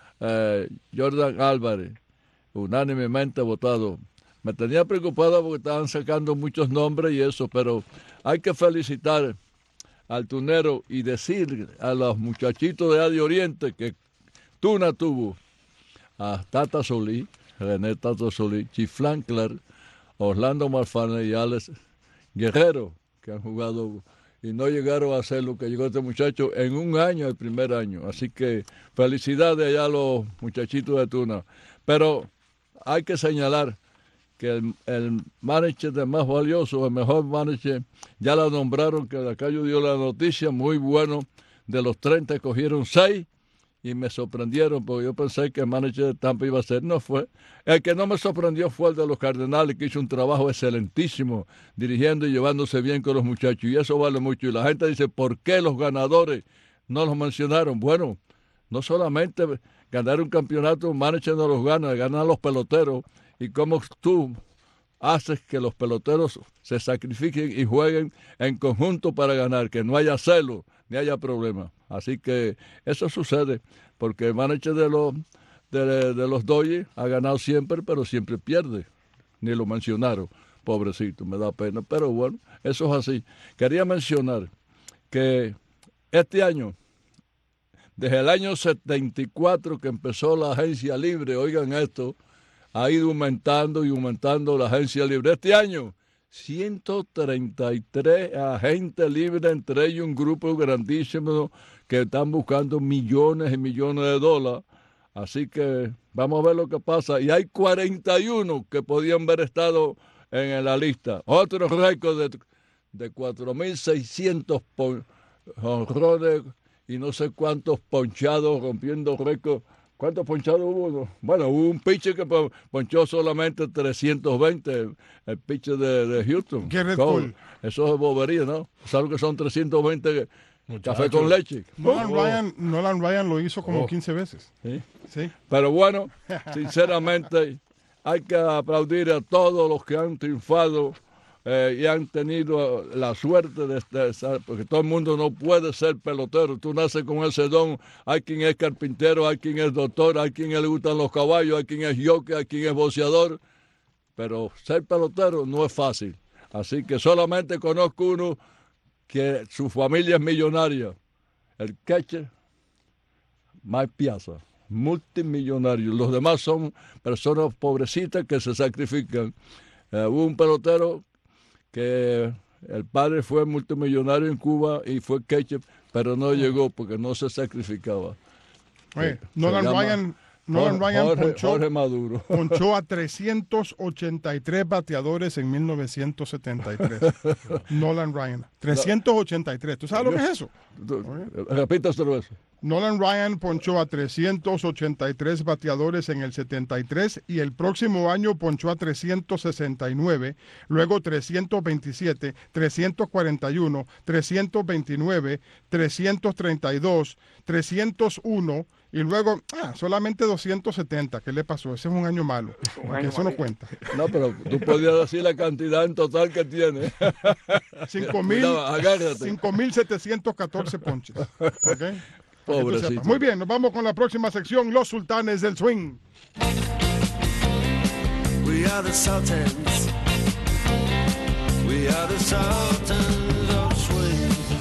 Jordan Álvarez, unánimemente votado. Me tenía preocupado porque estaban sacando muchos nombres y eso, pero hay que felicitar al tunero y decir a los muchachitos de Adi Oriente que Tuna tuvo a Tata Solí, René Tata Solí, Chiflán Clark, Orlando Marfane y Alex Guerrero, que han jugado y no llegaron a hacer lo que llegó este muchacho en un año, el primer año. Así que felicidades allá a los muchachitos de Tuna. Pero hay que señalar que el manager de más valioso, el mejor manager, ya la nombraron, que acá yo dio la noticia, muy bueno, de los 30 cogieron 6 y me sorprendieron porque yo pensé que el manager de Tampa iba a ser, no fue. El que no me sorprendió fue el de los Cardenales, que hizo un trabajo excelentísimo, dirigiendo y llevándose bien con los muchachos, y eso vale mucho. Y la gente dice, ¿por qué los ganadores no los mencionaron? Bueno, no solamente ganar un campeonato, un manager no los gana, ganan los peloteros. Y cómo tú haces que los peloteros se sacrifiquen y jueguen en conjunto para ganar, que no haya celo ni haya problema. Así que eso sucede porque el manager de los Dodgers ha ganado siempre, pero siempre pierde. Ni lo mencionaron, pobrecito, me da pena. Pero bueno, eso es así. Quería mencionar que este año, desde el año 74 que empezó la agencia libre, oigan esto, ha ido aumentando y aumentando la agencia libre. Este año, 133 agentes libres, entre ellos un grupo grandísimo que están buscando millones y millones de dólares Así que vamos a ver lo que pasa. Y hay 41 que podían haber estado en la lista. Otro récord de 4.600 jonrones y no sé cuántos ponchados, rompiendo récord. ¿Cuántos ponchados hubo? Bueno, hubo un pitcher que ponchó solamente 320, el pitcher de Houston. Garrett Cole. Eso es bobería, ¿no? ¿Sabes que son 320 Muchacho. café con leche? Nolan Ryan lo hizo como 15 veces. ¿Sí? Sí. Pero bueno, sinceramente, hay que aplaudir a todos los que han triunfado y han tenido la suerte de estar, porque todo el mundo no puede ser pelotero. Tú naces con ese don. Hay quien es carpintero, hay quien es doctor, hay quien le gustan los caballos, hay quien es jockey, hay quien es boxeador. Pero ser pelotero no es fácil. Así que solamente conozco uno que su familia es millonaria. El catcher, Mike Piazza, multimillonario. Los demás son personas pobrecitas que se sacrifican. Hubo un pelotero que el padre fue multimillonario en Cuba y fue catcher, pero no llegó porque no se sacrificaba. Oye, Nolan Ryan Jorge Maduro. ponchó a 383 bateadores en 1973. Nolan Ryan, 383. ¿Tú sabes lo que es eso? Repítaselo eso. Nolan Ryan ponchó a 383 bateadores en el 73 y el próximo año ponchó a 369, luego 327, 341, 329, 332, 301 y luego solamente 270. ¿Qué le pasó? Ese es un año malo, porque eso no cuenta. No, pero tú podías decir la cantidad en total que tiene. 5.714 ponches. ¿Okay? Pobrecito. Muy bien, nos vamos con la próxima sección, los sultanes del swing. We are the Sultans. We are the Sultans of swing.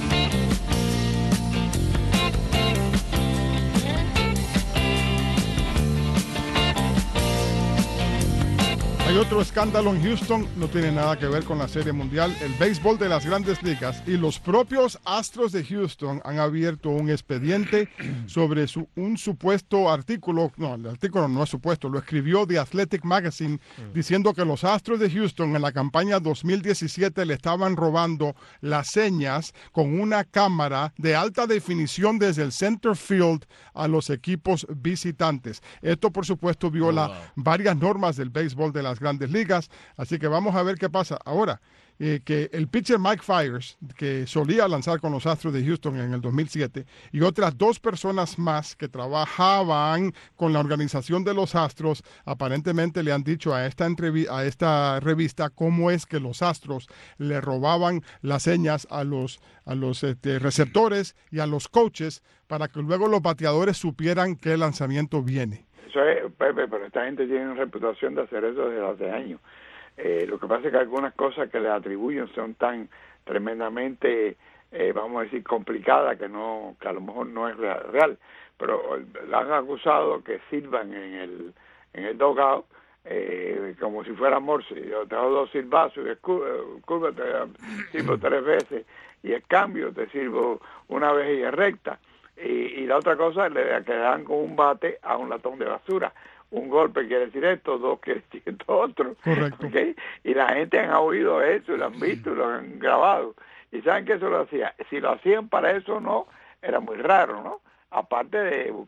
Hay otro escándalo en Houston, no tiene nada que ver con la Serie Mundial, el béisbol de las Grandes Ligas, y los propios Astros de Houston han abierto un expediente sobre un supuesto artículo, no, el artículo no es supuesto, lo escribió The Athletic Magazine, diciendo que los Astros de Houston en la campaña 2017 le estaban robando las señas con una cámara de alta definición desde el center field a los equipos visitantes. Esto, por supuesto, viola varias normas del béisbol de las Grandes Ligas, así que vamos a ver qué pasa ahora. Que el pitcher Mike Fiers, que solía lanzar con los Astros de Houston en el 2007, y otras 2 personas más que trabajaban con la organización de los Astros, aparentemente le han dicho a esta revista cómo es que los Astros le robaban las señas a los receptores y a los coaches para que luego los bateadores supieran qué lanzamiento viene. Eso es, Pepe, pero esta gente tiene reputación de hacer eso desde hace años. Lo que pasa es que algunas cosas que le atribuyen son tan tremendamente, vamos a decir, complicadas que a lo mejor no es real. Pero la han acusado que silban en el dugout como si fuera Morse. Yo te hago 2 silbazos, curva te sirvo 3 veces y el cambio te sirvo una vez y es recta. Y la otra cosa, le dan con un bate a un latón de basura. Un golpe quiere decir esto, 2 quiere decir esto otro. Correcto. ¿Okay? Y la gente ha oído eso, lo han visto, lo han grabado. Y saben que eso lo hacía. Si lo hacían para eso no, era muy raro, ¿no? Aparte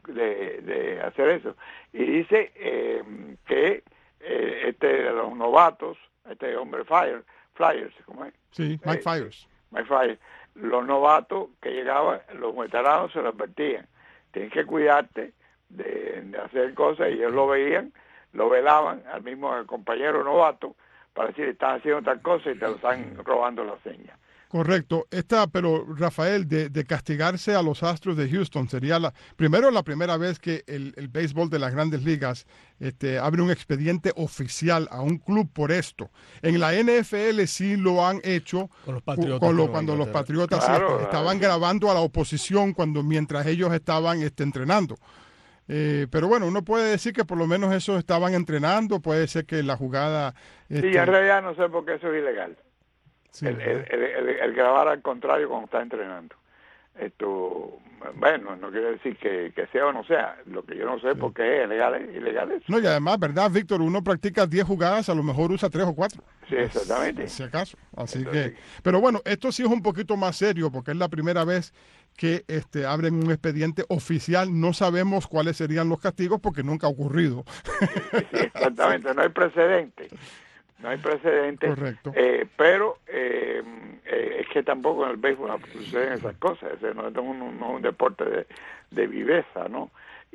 de hacer eso. Y dice que los novatos, este hombre Flyers, ¿cómo es? Sí, Mike Fiers. Mike Fiers. Los novatos que llegaban, los veteranos se lo advertían. Tienes que cuidarte de hacer cosas, y ellos lo veían, lo velaban al mismo compañero novato para decir, estás haciendo tal cosa y te lo están robando la seña. Correcto. Pero Rafael, de castigarse a los Astros de Houston sería la primera vez que el béisbol de las Grandes Ligas abre un expediente oficial a un club por esto. En la NFL sí lo han hecho con los Patriotas, cuando los Patriotas estaban grabando a la oposición mientras ellos estaban entrenando. Pero bueno, uno puede decir que por lo menos esos estaban entrenando, puede ser que la jugada... Sí, en realidad no sé por qué eso es ilegal. Sí, el grabar al contrario cuando está entrenando. Bueno, no quiere decir que sea o no sea, lo que yo no sé por qué es ilegal eso. No, y además, ¿verdad, Víctor? Uno practica 10 jugadas, a lo mejor usa 3 o 4. Sí, exactamente. Si acaso. Así Entonces, que, pero bueno, esto sí es un poquito más serio porque es la primera vez que abren un expediente oficial. No sabemos cuáles serían los castigos porque nunca ha ocurrido. sí, exactamente, no hay precedente. No hay precedente. Correcto. Pero es que tampoco en el béisbol suceden esas cosas. No es un deporte de viveza, ¿no?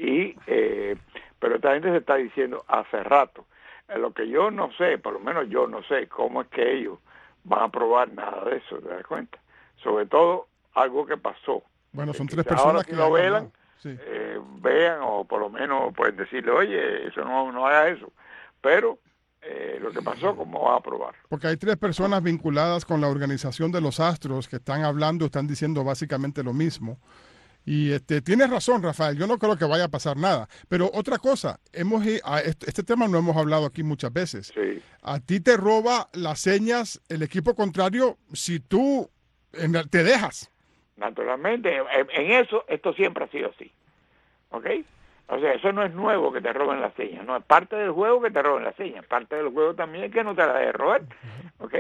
Pero esta gente se está diciendo hace rato. Lo que yo no sé, por lo menos yo no sé cómo es que ellos van a probar nada de eso, ¿te das cuenta? Sobre todo algo que pasó. Bueno, son Que 3 ahora personas si que lo han velan, hablado. Sí. vean o por lo menos pueden decirle, oye, eso no haga eso. Pero lo que pasó, ¿cómo va a probar? Porque hay 3 personas vinculadas con la organización de los Astros que están hablando, están diciendo básicamente lo mismo. Y tienes razón, Rafael, yo no creo que vaya a pasar nada. Pero otra cosa, este tema no hemos hablado aquí muchas veces. Sí. A ti te roba las señas el equipo contrario si tú te dejas. Naturalmente, en eso, esto siempre ha sido así. ¿Ok? O sea, eso no es nuevo que te roben las señas, no es parte del juego que te roben las señas, parte del juego también es que no te la dejes robar. ¿Ok?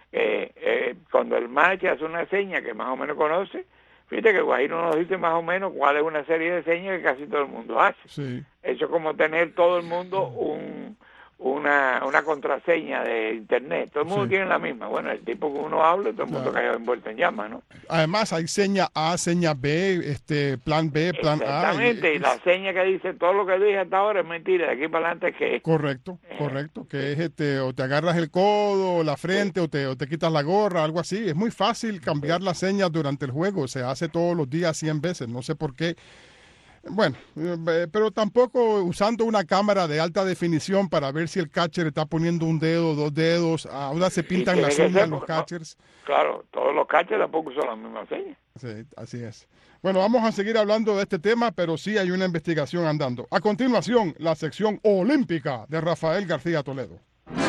Cuando el manager hace una seña que más o menos conoce, fíjate que Guajiro nos dice más o menos cuál es una serie de señas que casi todo el mundo hace. Sí. Eso es como tener todo el mundo una contraseña de internet. Todo el mundo tiene la misma. Bueno, el tipo que uno habla, todo el mundo cae envuelto en llamas, ¿no? Además, hay seña A, seña B, plan B, plan A. Exactamente, y la seña que dice todo lo que dije hasta ahora es mentira, de aquí para adelante es que... Correcto, que es o te agarras el codo, la frente, o te quitas la gorra, algo así. Es muy fácil cambiar las señas durante el juego, se hace todos los días 100 veces, no sé por qué. Bueno, pero tampoco usando una cámara de alta definición para ver si el catcher está poniendo un dedo, 2 dedos, ahora se pintan las uñas los catchers. Claro, todos los catchers tampoco usan la misma seña. Sí, así es. Bueno, vamos a seguir hablando de este tema, pero sí hay una investigación andando. A continuación, la sección olímpica de Rafael García Toledo.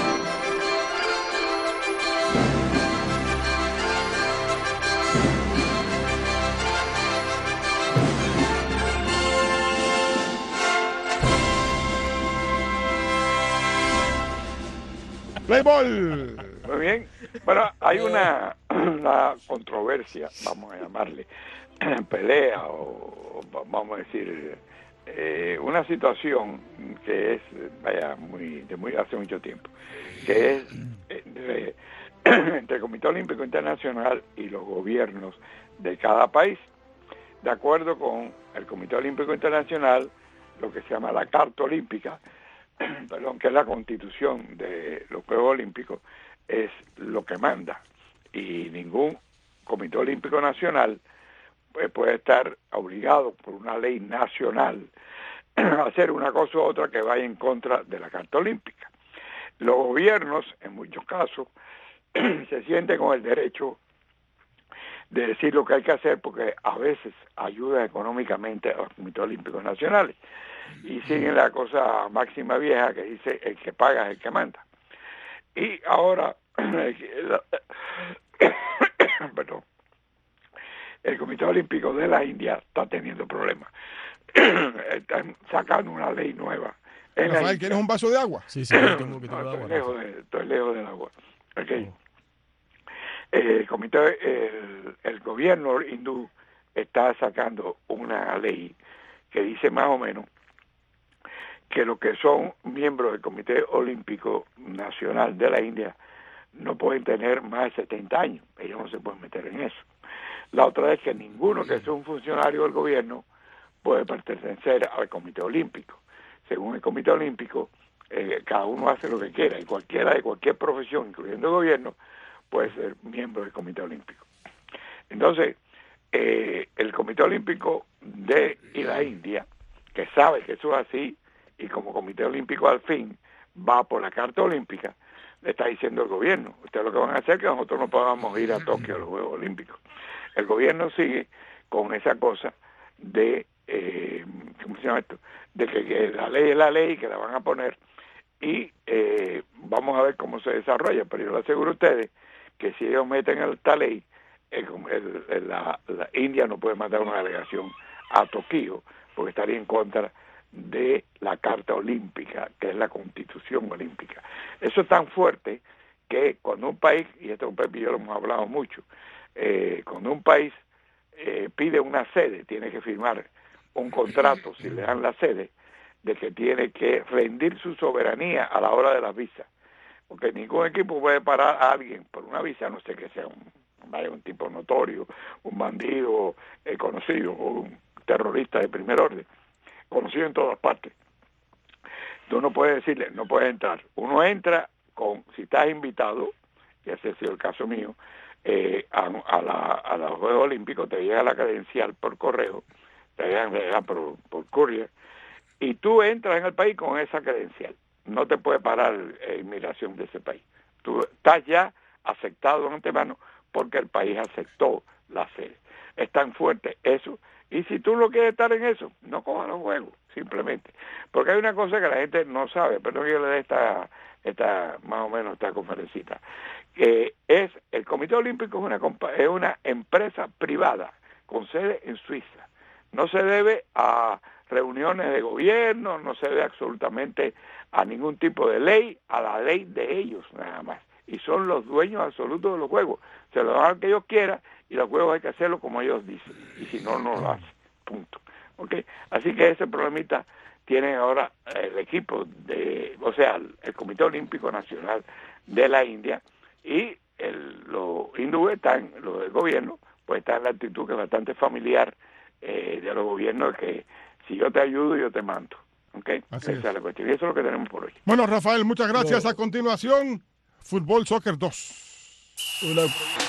Play ball. Muy bien. Bueno, hay una controversia, vamos a llamarle, pelea o vamos a decir una situación que es hace mucho tiempo, que es entre el Comité Olímpico Internacional y los gobiernos de cada país. De acuerdo con el Comité Olímpico Internacional, lo que se llama la Carta Olímpica, que es la constitución de los Juegos Olímpicos, es lo que manda, y ningún Comité Olímpico Nacional puede estar obligado por una ley nacional a hacer una cosa u otra que vaya en contra de la Carta Olímpica. Los gobiernos, en muchos casos, se sienten con el derecho de decir lo que hay que hacer porque a veces ayuda económicamente a los comités olímpicos nacionales y siguen la cosa máxima vieja que dice el que paga es el que manda. Y ahora perdón, el Comité Olímpico de la India está teniendo problemas. Están sacando una ley nueva. Rafael, ¿quieres un vaso de agua? Sí, tengo un poquito de agua. Estoy lejos del agua. Okay. El gobierno hindú está sacando una ley que dice más o menos que los que son miembros del Comité Olímpico Nacional de la India no pueden tener más de 70 años. Ellos no se pueden meter en eso. La otra es que ninguno que sea un funcionario del gobierno puede pertenecer al Comité Olímpico. Según el Comité Olímpico, cada uno hace lo que quiera y cualquiera de cualquier profesión, incluyendo el gobierno, puede ser miembro del Comité Olímpico. Entonces, el Comité Olímpico de la India, que sabe que eso es así, y como Comité Olímpico al fin va por la Carta Olímpica, le está diciendo al gobierno, ustedes lo que van a hacer es que nosotros no podamos ir a Tokio a los Juegos Olímpicos. El gobierno sigue con esa cosa de, ¿cómo se llama esto? De que la ley es la ley, que la van a poner, y vamos a ver cómo se desarrolla, pero yo le aseguro a ustedes que si ellos meten esta ley, la India no puede mandar una delegación a Tokio porque estaría en contra de la Carta Olímpica, que es la Constitución Olímpica. Eso es tan fuerte que cuando un país, y esto con Pepe y yo lo hemos hablado mucho, cuando un país pide una sede, tiene que firmar un contrato, si le dan la sede, de que tiene que rendir su soberanía a la hora de las visas, porque ningún equipo puede parar a alguien por una visa, no sé que sea un tipo notorio, un bandido conocido, o un terrorista de primer orden, conocido en todas partes. Tú no puedes decirle, no puedes entrar. Uno entra si estás invitado, y ese ha sido el caso mío, a los Juegos Olímpicos, te llega la credencial por correo, te llega por courier, y tú entras en el país con esa credencial. No te puede parar inmigración de ese país. Tú estás ya aceptado de antemano porque el país aceptó la sede. Es tan fuerte eso. Y si tú no quieres estar en eso, no cojas los juegos, simplemente. Porque hay una cosa que la gente no sabe, pero que yo le dé esta más o menos esta conferencita, que es el Comité Olímpico es una empresa privada con sede en Suiza. No se debe a reuniones de gobierno, no se debe absolutamente a ningún tipo de ley, a la ley de ellos nada más. Y son los dueños absolutos de los juegos. Se lo dan al que ellos quieran y los juegos hay que hacerlo como ellos dicen. Y si no, no lo hacen. Punto. ¿Okay? Así que ese problemita tiene ahora el equipo o sea, el Comité Olímpico Nacional de la India, y los hindúes los del gobierno, pues están en la actitud que es bastante familiar de los gobiernos, que si yo te ayudo, yo te mando. ¿Okay? Esa es la cuestión. Y eso es lo que tenemos por hoy. Bueno, Rafael, muchas gracias. A continuación, Fútbol Soccer 2.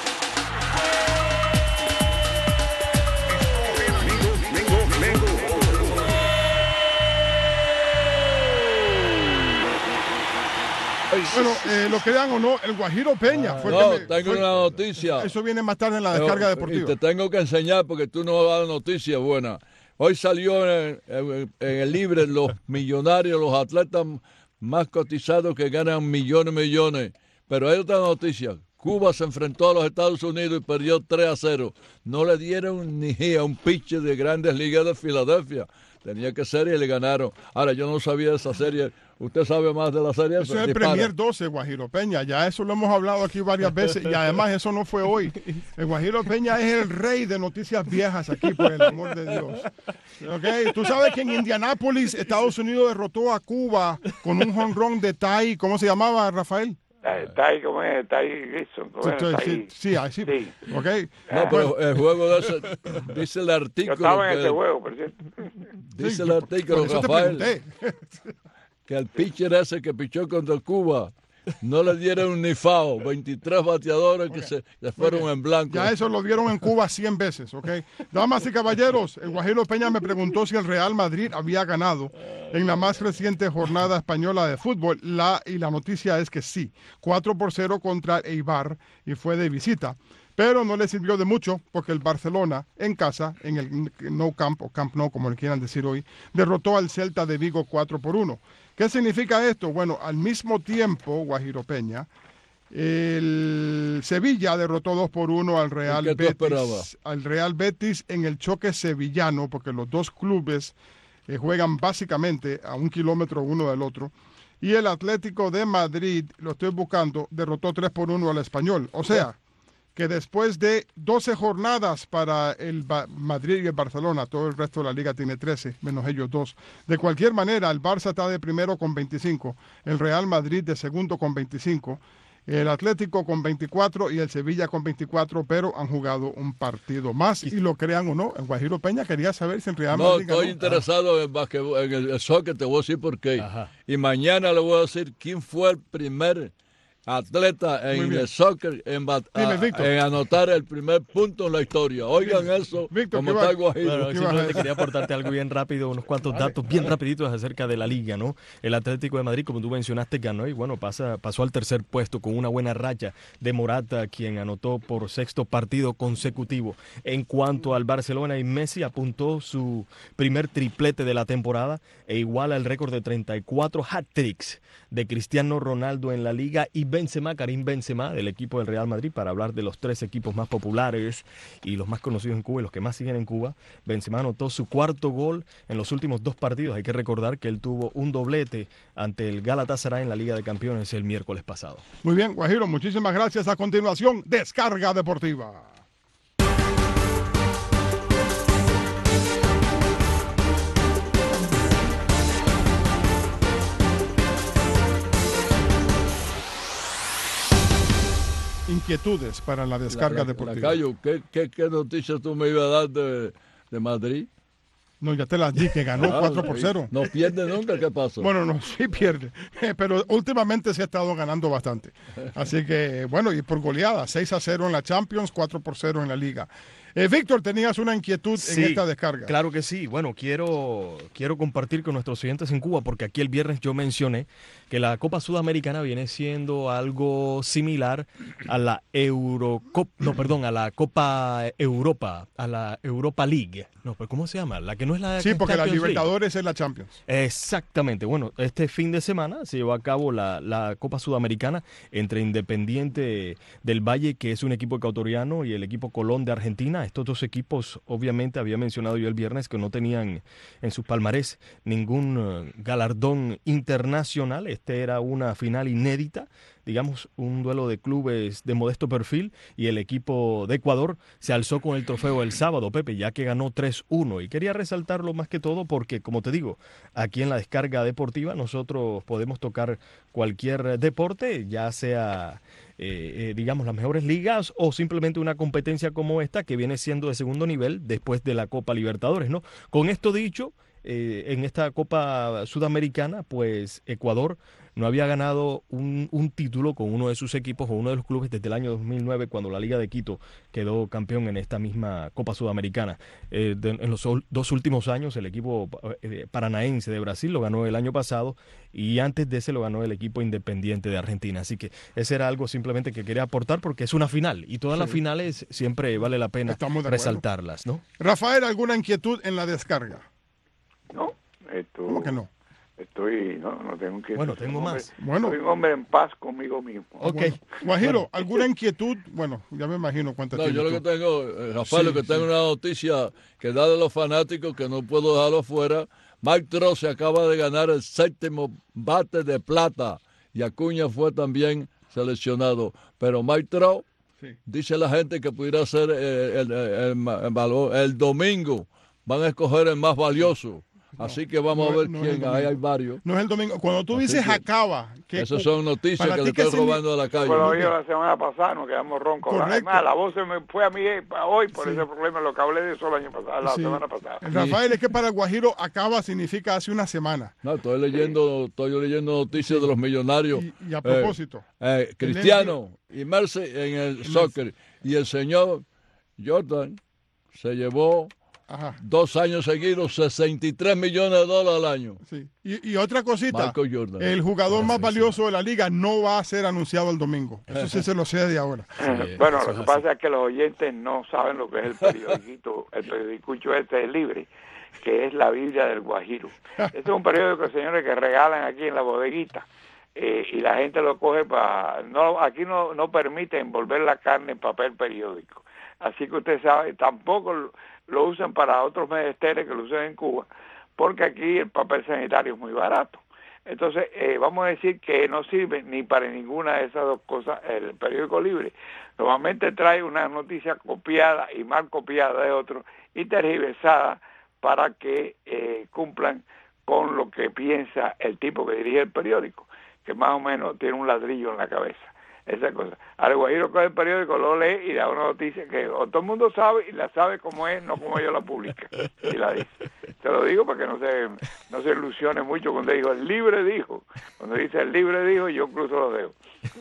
Bueno, lo crean o no, el Guajiro Peña fue tengo una noticia. Eso viene más tarde en la descarga deportiva. Y te tengo que enseñar porque tú no vas a dar noticias buenas. Hoy salió en el Libre los millonarios, los atletas más cotizados que ganan millones. Pero hay otra noticia. Cuba se enfrentó a los Estados Unidos y perdió 3-0. No le dieron ni a un pitcher de Grandes Ligas de Filadelfia. Tenía que ser y le ganaron. Ahora, yo no sabía de esa serie. ¿Usted sabe más de la serie? Eso es el Premier 12, Guajiro Peña. Ya eso lo hemos hablado aquí varias veces. Y además eso no fue hoy. El Guajiro Peña es el rey de noticias viejas aquí, por el amor de Dios. ¿Okay? Tú sabes que en Indianápolis, Estados Unidos derrotó a Cuba con un jonrón de Tai. ¿Cómo se llamaba, Rafael? Tai, ¿cómo es? Tai Gibson. Sí. Okay. No, pero el juego de ese, dice el artículo. Yo estaba en ese juego, por cierto. Dice el artículo, Rafael, que el pitcher ese que pichó contra Cuba no le dieron ni FAO, 23 bateadores que se fueron en blanco. Ya eso lo dieron en Cuba 100 veces, ¿ok? Damas y caballeros, el Guajiro Peña me preguntó si el Real Madrid había ganado en la más reciente jornada española de fútbol. Y la noticia es que sí, 4-0 contra Eibar, y fue de visita. Pero no le sirvió de mucho porque el Barcelona, en casa, en el Nou Camp, o Camp Nou, como le quieran decir hoy, derrotó al Celta de Vigo 4-1. ¿Qué significa esto? Bueno, al mismo tiempo, Guajiro Peña, el Sevilla derrotó 2-1 al Real Betis en el choque sevillano, porque los dos clubes juegan básicamente a 1 kilómetro uno del otro. Y el Atlético de Madrid, lo estoy buscando, derrotó 3-1 al Español. O sea, que después de 12 jornadas para el Madrid y el Barcelona, todo el resto de la liga tiene 13, menos ellos dos. De cualquier manera, el Barça está de primero con 25, el Real Madrid de segundo con 25, el Atlético con 24 y el Sevilla con 24, pero han jugado un partido más. Y lo crean o no, en Guajiro Peña quería saber si el Real Madrid ganó. Estoy interesado en el soccer, te voy a decir por qué. Ajá. Y mañana le voy a decir quién fue el primer atleta en el soccer en anotar el primer punto en la historia. Oigan eso, Víctor, como está Guajiro. Bueno, simplemente quería aportarte algo bien rápido, unos cuantos datos bien rapiditos acerca de la liga, ¿no? El Atlético de Madrid, como tú mencionaste, ganó y bueno, pasó al tercer puesto con una buena racha de Morata, quien anotó por sexto partido consecutivo. En cuanto al Barcelona, y Messi apuntó su primer triplete de la temporada e iguala el récord de 34 hat-tricks de Cristiano Ronaldo en la liga, y Benzema, Karim Benzema, del equipo del Real Madrid, para hablar de los 3 equipos más populares y los más conocidos en Cuba y los que más siguen en Cuba. Benzema anotó su 4º gol en los últimos 2 partidos. Hay que recordar que él tuvo un doblete ante el Galatasaray en la Liga de Campeones el miércoles pasado. Muy bien, Guajiro, muchísimas gracias. A continuación, Descarga Deportiva. Inquietudes para la descarga deportiva. Lacayo, ¿qué noticias tú me ibas a dar de Madrid? No, ya te las di, que ganó 4-0. No pierde nunca, ¿qué pasó? Bueno, no, sí pierde, pero últimamente se ha estado ganando bastante. Así que, bueno, y por goleada, 6-0 en la Champions, 4-0 en la Liga. Víctor, tenías una inquietud en esta descarga. Claro que sí. Bueno, quiero compartir con nuestros oyentes en Cuba, porque aquí el viernes yo mencioné que la Copa Sudamericana viene siendo algo similar a la a la Copa Europa, a la Europa League. No, pero ¿cómo se llama? La que no es la Sí, porque la Champions Libertadores League. es la Champions. Exactamente. Bueno, este fin de semana se llevó a cabo la Copa Sudamericana entre Independiente del Valle, que es un equipo ecuatoriano, y el equipo Colón de Argentina. Estos 2 equipos, obviamente, había mencionado yo el viernes que no tenían en sus palmarés ningún galardón internacional. Este era una final inédita, digamos, un duelo de clubes de modesto perfil, y el equipo de Ecuador se alzó con el trofeo el sábado, Pepe, ya que ganó 3-1. Y quería resaltarlo más que todo porque, como te digo, aquí en la descarga deportiva nosotros podemos tocar cualquier deporte, ya sea digamos, las mejores ligas o simplemente una competencia como esta, que viene siendo de segundo nivel después de la Copa Libertadores, ¿no? Con esto dicho, en esta Copa Sudamericana, pues Ecuador no había ganado un título con uno de sus equipos o uno de los clubes desde el año 2009, cuando la Liga de Quito quedó campeón en esta misma Copa Sudamericana. En los 2 últimos años el equipo paranaense de Brasil lo ganó el año pasado, y antes de ese lo ganó el equipo Independiente de Argentina. Así que ese era algo simplemente que quería aportar, porque es una final y todas las finales siempre vale la pena resaltarlas, ¿no? Rafael, ¿alguna inquietud en la descarga? No. ¿Cómo que no? No tengo inquietud. Bueno, tengo más. Bueno. Soy un hombre en paz conmigo mismo. Ok. Bueno. Guajiro, ¿alguna inquietud? Bueno, ya me imagino cuántas No, yo lo que tengo, Rafael, lo que tengo una noticia que da de los fanáticos que no puedo dejarlo fuera. Mike Trout se acaba de ganar el 7º bate de plata, y Acuña fue también seleccionado. Pero Mike Trout, dice la gente que pudiera ser el domingo. Van a escoger el más valioso. Así que vamos a ver quién. Hay varios. No es el domingo. Cuando tú dices acaba. Esas son noticias que le estoy robando a la calle. Lo oí la semana pasada, nos quedamos roncos. Además, la voz se me fue a mí hoy por ese problema, lo que hablé de eso el año pasado, la semana pasada. Rafael, es que para el Guajiro acaba significa hace una semana. No, estoy leyendo noticias de los millonarios. Y a propósito. Cristiano y Mercy en el soccer. Y el señor Jordan se llevó 2 años seguidos, $63 millones al año. Sí. Y otra cosita, Marco Jordan. El jugador más valioso de la liga no va a ser anunciado el domingo. Eso sí se lo sé de ahora. Bueno, lo que pasa es que los oyentes no saben lo que es el periodiquito, el periodicucho este es libre, que es la Biblia del Guajiro. Este es un periódico, señores, que regalan aquí en la bodeguita. Y la gente lo coge para... aquí no permite envolver la carne en papel periódico. Así que usted sabe, tampoco lo usan para otros menesteres que lo usan en Cuba, porque aquí el papel sanitario es muy barato. Entonces, vamos a decir que no sirve ni para ninguna de esas dos cosas el periódico libre. Normalmente trae una noticia copiada y mal copiada de otro y tergiversada para que cumplan con lo que piensa el tipo que dirige el periódico, que más o menos tiene un ladrillo en la cabeza. Esa cosa. Al Guajiro coge el periódico, lo lee y da una noticia que o todo el mundo sabe y la sabe como es, no como yo la publica y la dice. Te lo digo para que no se ilusione mucho cuando digo el libre dijo. Cuando dice el libre dijo, yo incluso lo dejo.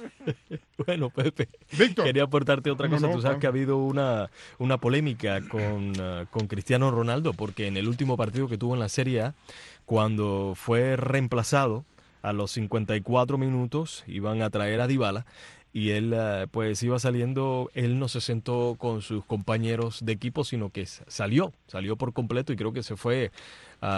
Bueno, Pepe, Víctor, quería aportarte otra cosa. Tú sabes que ha habido una polémica con Cristiano Ronaldo, porque en el último partido que tuvo en la Serie A, cuando fue reemplazado a los 54 minutos, iban a traer a Dybala, y él pues iba saliendo. Él no se sentó con sus compañeros de equipo, sino que salió por completo, y creo que se fue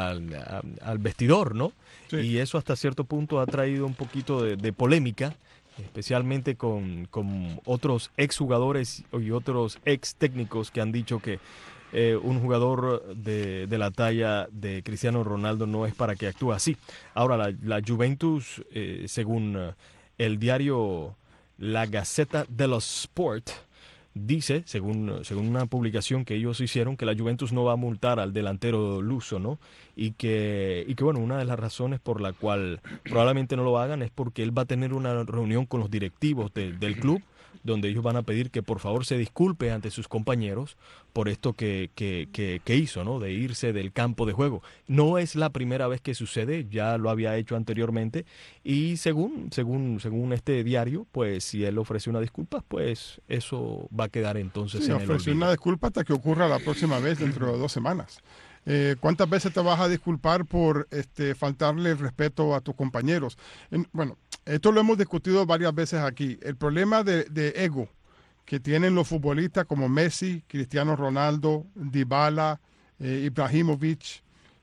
al vestidor, ¿no? Sí. Y eso hasta cierto punto ha traído un poquito de polémica, especialmente con otros exjugadores y otros ex técnicos que han dicho que un jugador de la talla de Cristiano Ronaldo no es para que actúe así. Ahora, la Juventus, según el diario La Gazzetta dello Sport, dice, según una publicación que ellos hicieron, que la Juventus no va a multar al delantero luso, ¿no? Y que bueno, una de las razones por la cual probablemente no lo hagan es porque él va a tener una reunión con los directivos del club, donde ellos van a pedir que por favor se disculpe ante sus compañeros por esto que hizo, ¿no? De irse del campo de juego. No es la primera vez que sucede, ya lo había hecho anteriormente, y según este diario, pues si él ofrece una disculpa, pues eso va a quedar entonces en el olvido. Ofrece una disculpa hasta que ocurra la próxima vez dentro de 2 semanas. ¿Cuántas veces te vas a disculpar por faltarle el respeto a tus compañeros? Bueno, esto lo hemos discutido varias veces aquí. El problema de ego que tienen los futbolistas como Messi, Cristiano Ronaldo, Dybala, Ibrahimovic,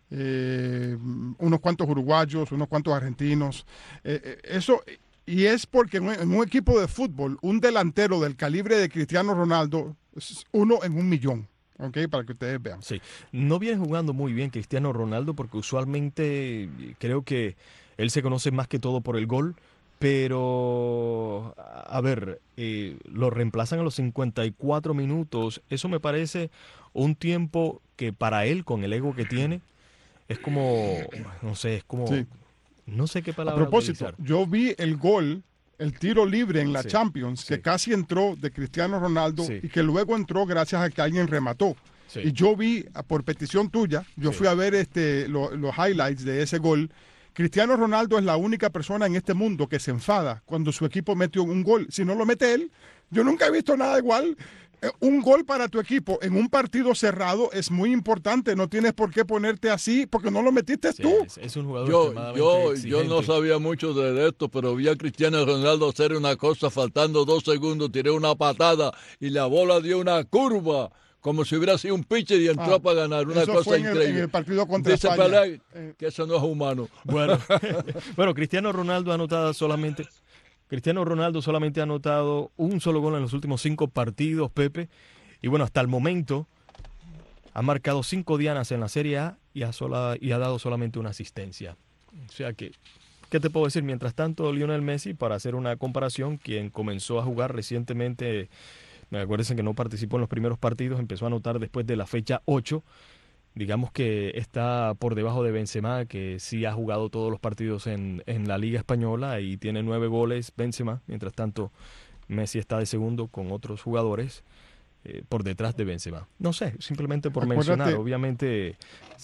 unos cuantos uruguayos, unos cuantos argentinos. Y es porque en un equipo de fútbol, un delantero del calibre de Cristiano Ronaldo es 1 en 1.000.000. Ok, para que ustedes vean. Sí, no viene jugando muy bien Cristiano Ronaldo porque usualmente creo que él se conoce más que todo por el gol, pero a ver, lo reemplazan a los 54 minutos. Eso me parece un tiempo que para él, con el ego que tiene, es como, no sé, es como, sí. No sé qué palabra a propósito, utilizar. Yo vi el gol, el tiro libre en la Champions, que casi entró de Cristiano Ronaldo y que luego entró gracias a que alguien remató. Sí. Y yo vi, por petición tuya, yo fui a ver los highlights de ese gol. Cristiano Ronaldo es la única persona en este mundo que se enfada cuando su equipo metió un gol. Si no lo mete él, yo nunca he visto nada igual. Un gol para tu equipo en un partido cerrado es muy importante. No tienes por qué ponerte así porque no lo metiste tú. Es un jugador yo no sabía mucho de esto, pero vi a Cristiano Ronaldo hacer una cosa faltando 2 segundos, tiré una patada y la bola dio una curva como si hubiera sido un pitcher y entró para ganar. Una cosa fue increíble. En el partido contra España. Pelé que eso no es humano. Bueno, Cristiano Ronaldo solamente ha anotado un solo gol en los últimos 5 partidos, Pepe. Y bueno, hasta el momento ha marcado 5 dianas en la Serie A y ha dado solamente una asistencia. O sea que, ¿qué te puedo decir? Mientras tanto, Lionel Messi, para hacer una comparación, quien comenzó a jugar recientemente, acuérdense que no participó en los primeros partidos, empezó a anotar después de la fecha 8. Digamos que está por debajo de Benzema, que sí ha jugado todos los partidos en la Liga Española y tiene 9 goles Benzema. Mientras tanto, Messi está de segundo con otros jugadores por detrás de Benzema. No sé, simplemente por mencionar. Obviamente,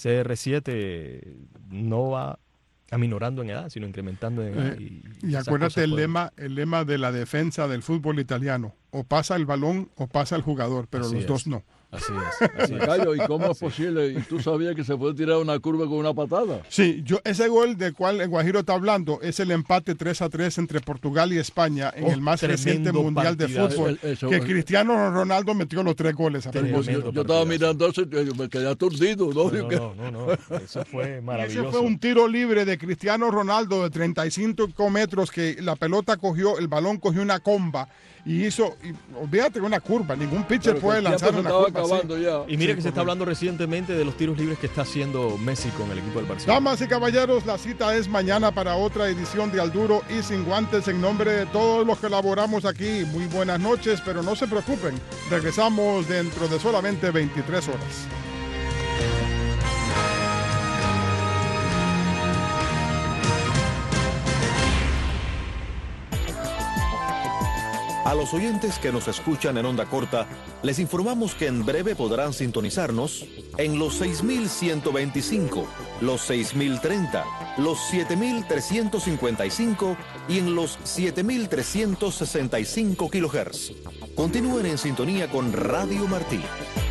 CR7 no va aminorando en edad, sino incrementando en edad. Y acuérdate el lema de la defensa del fútbol italiano. O pasa el balón o pasa el jugador, pero los dos no. Así es. Gallo, ¿y cómo es posible? ¿Y tú sabías que se puede tirar una curva con una patada? Sí, ese gol del cual el Guajiro está hablando es el empate 3-3 entre Portugal y España en el más reciente Mundial de Fútbol, que Cristiano Ronaldo metió los 3 goles. Yo estaba mirando eso y me quedé aturdido. No, eso fue maravilloso. Ese fue un tiro libre de Cristiano Ronaldo de 35 metros que la pelota el balón cogió una comba y olvídate, una curva. Ningún pitcher puede lanzar una curva. Y mire que se está hablando recientemente de los tiros libres que está haciendo Messi con el equipo del Barcelona. Damas y caballeros, la cita es mañana para otra edición de Al Duro y Sin Guantes. En nombre de todos los que laboramos aquí, muy buenas noches, pero no se preocupen, regresamos dentro de solamente 23 horas. A los oyentes que nos escuchan en onda corta, les informamos que en breve podrán sintonizarnos en los 6.125, los 6.030, los 7.355 y en los 7.365 kHz. Continúen en sintonía con Radio Martí.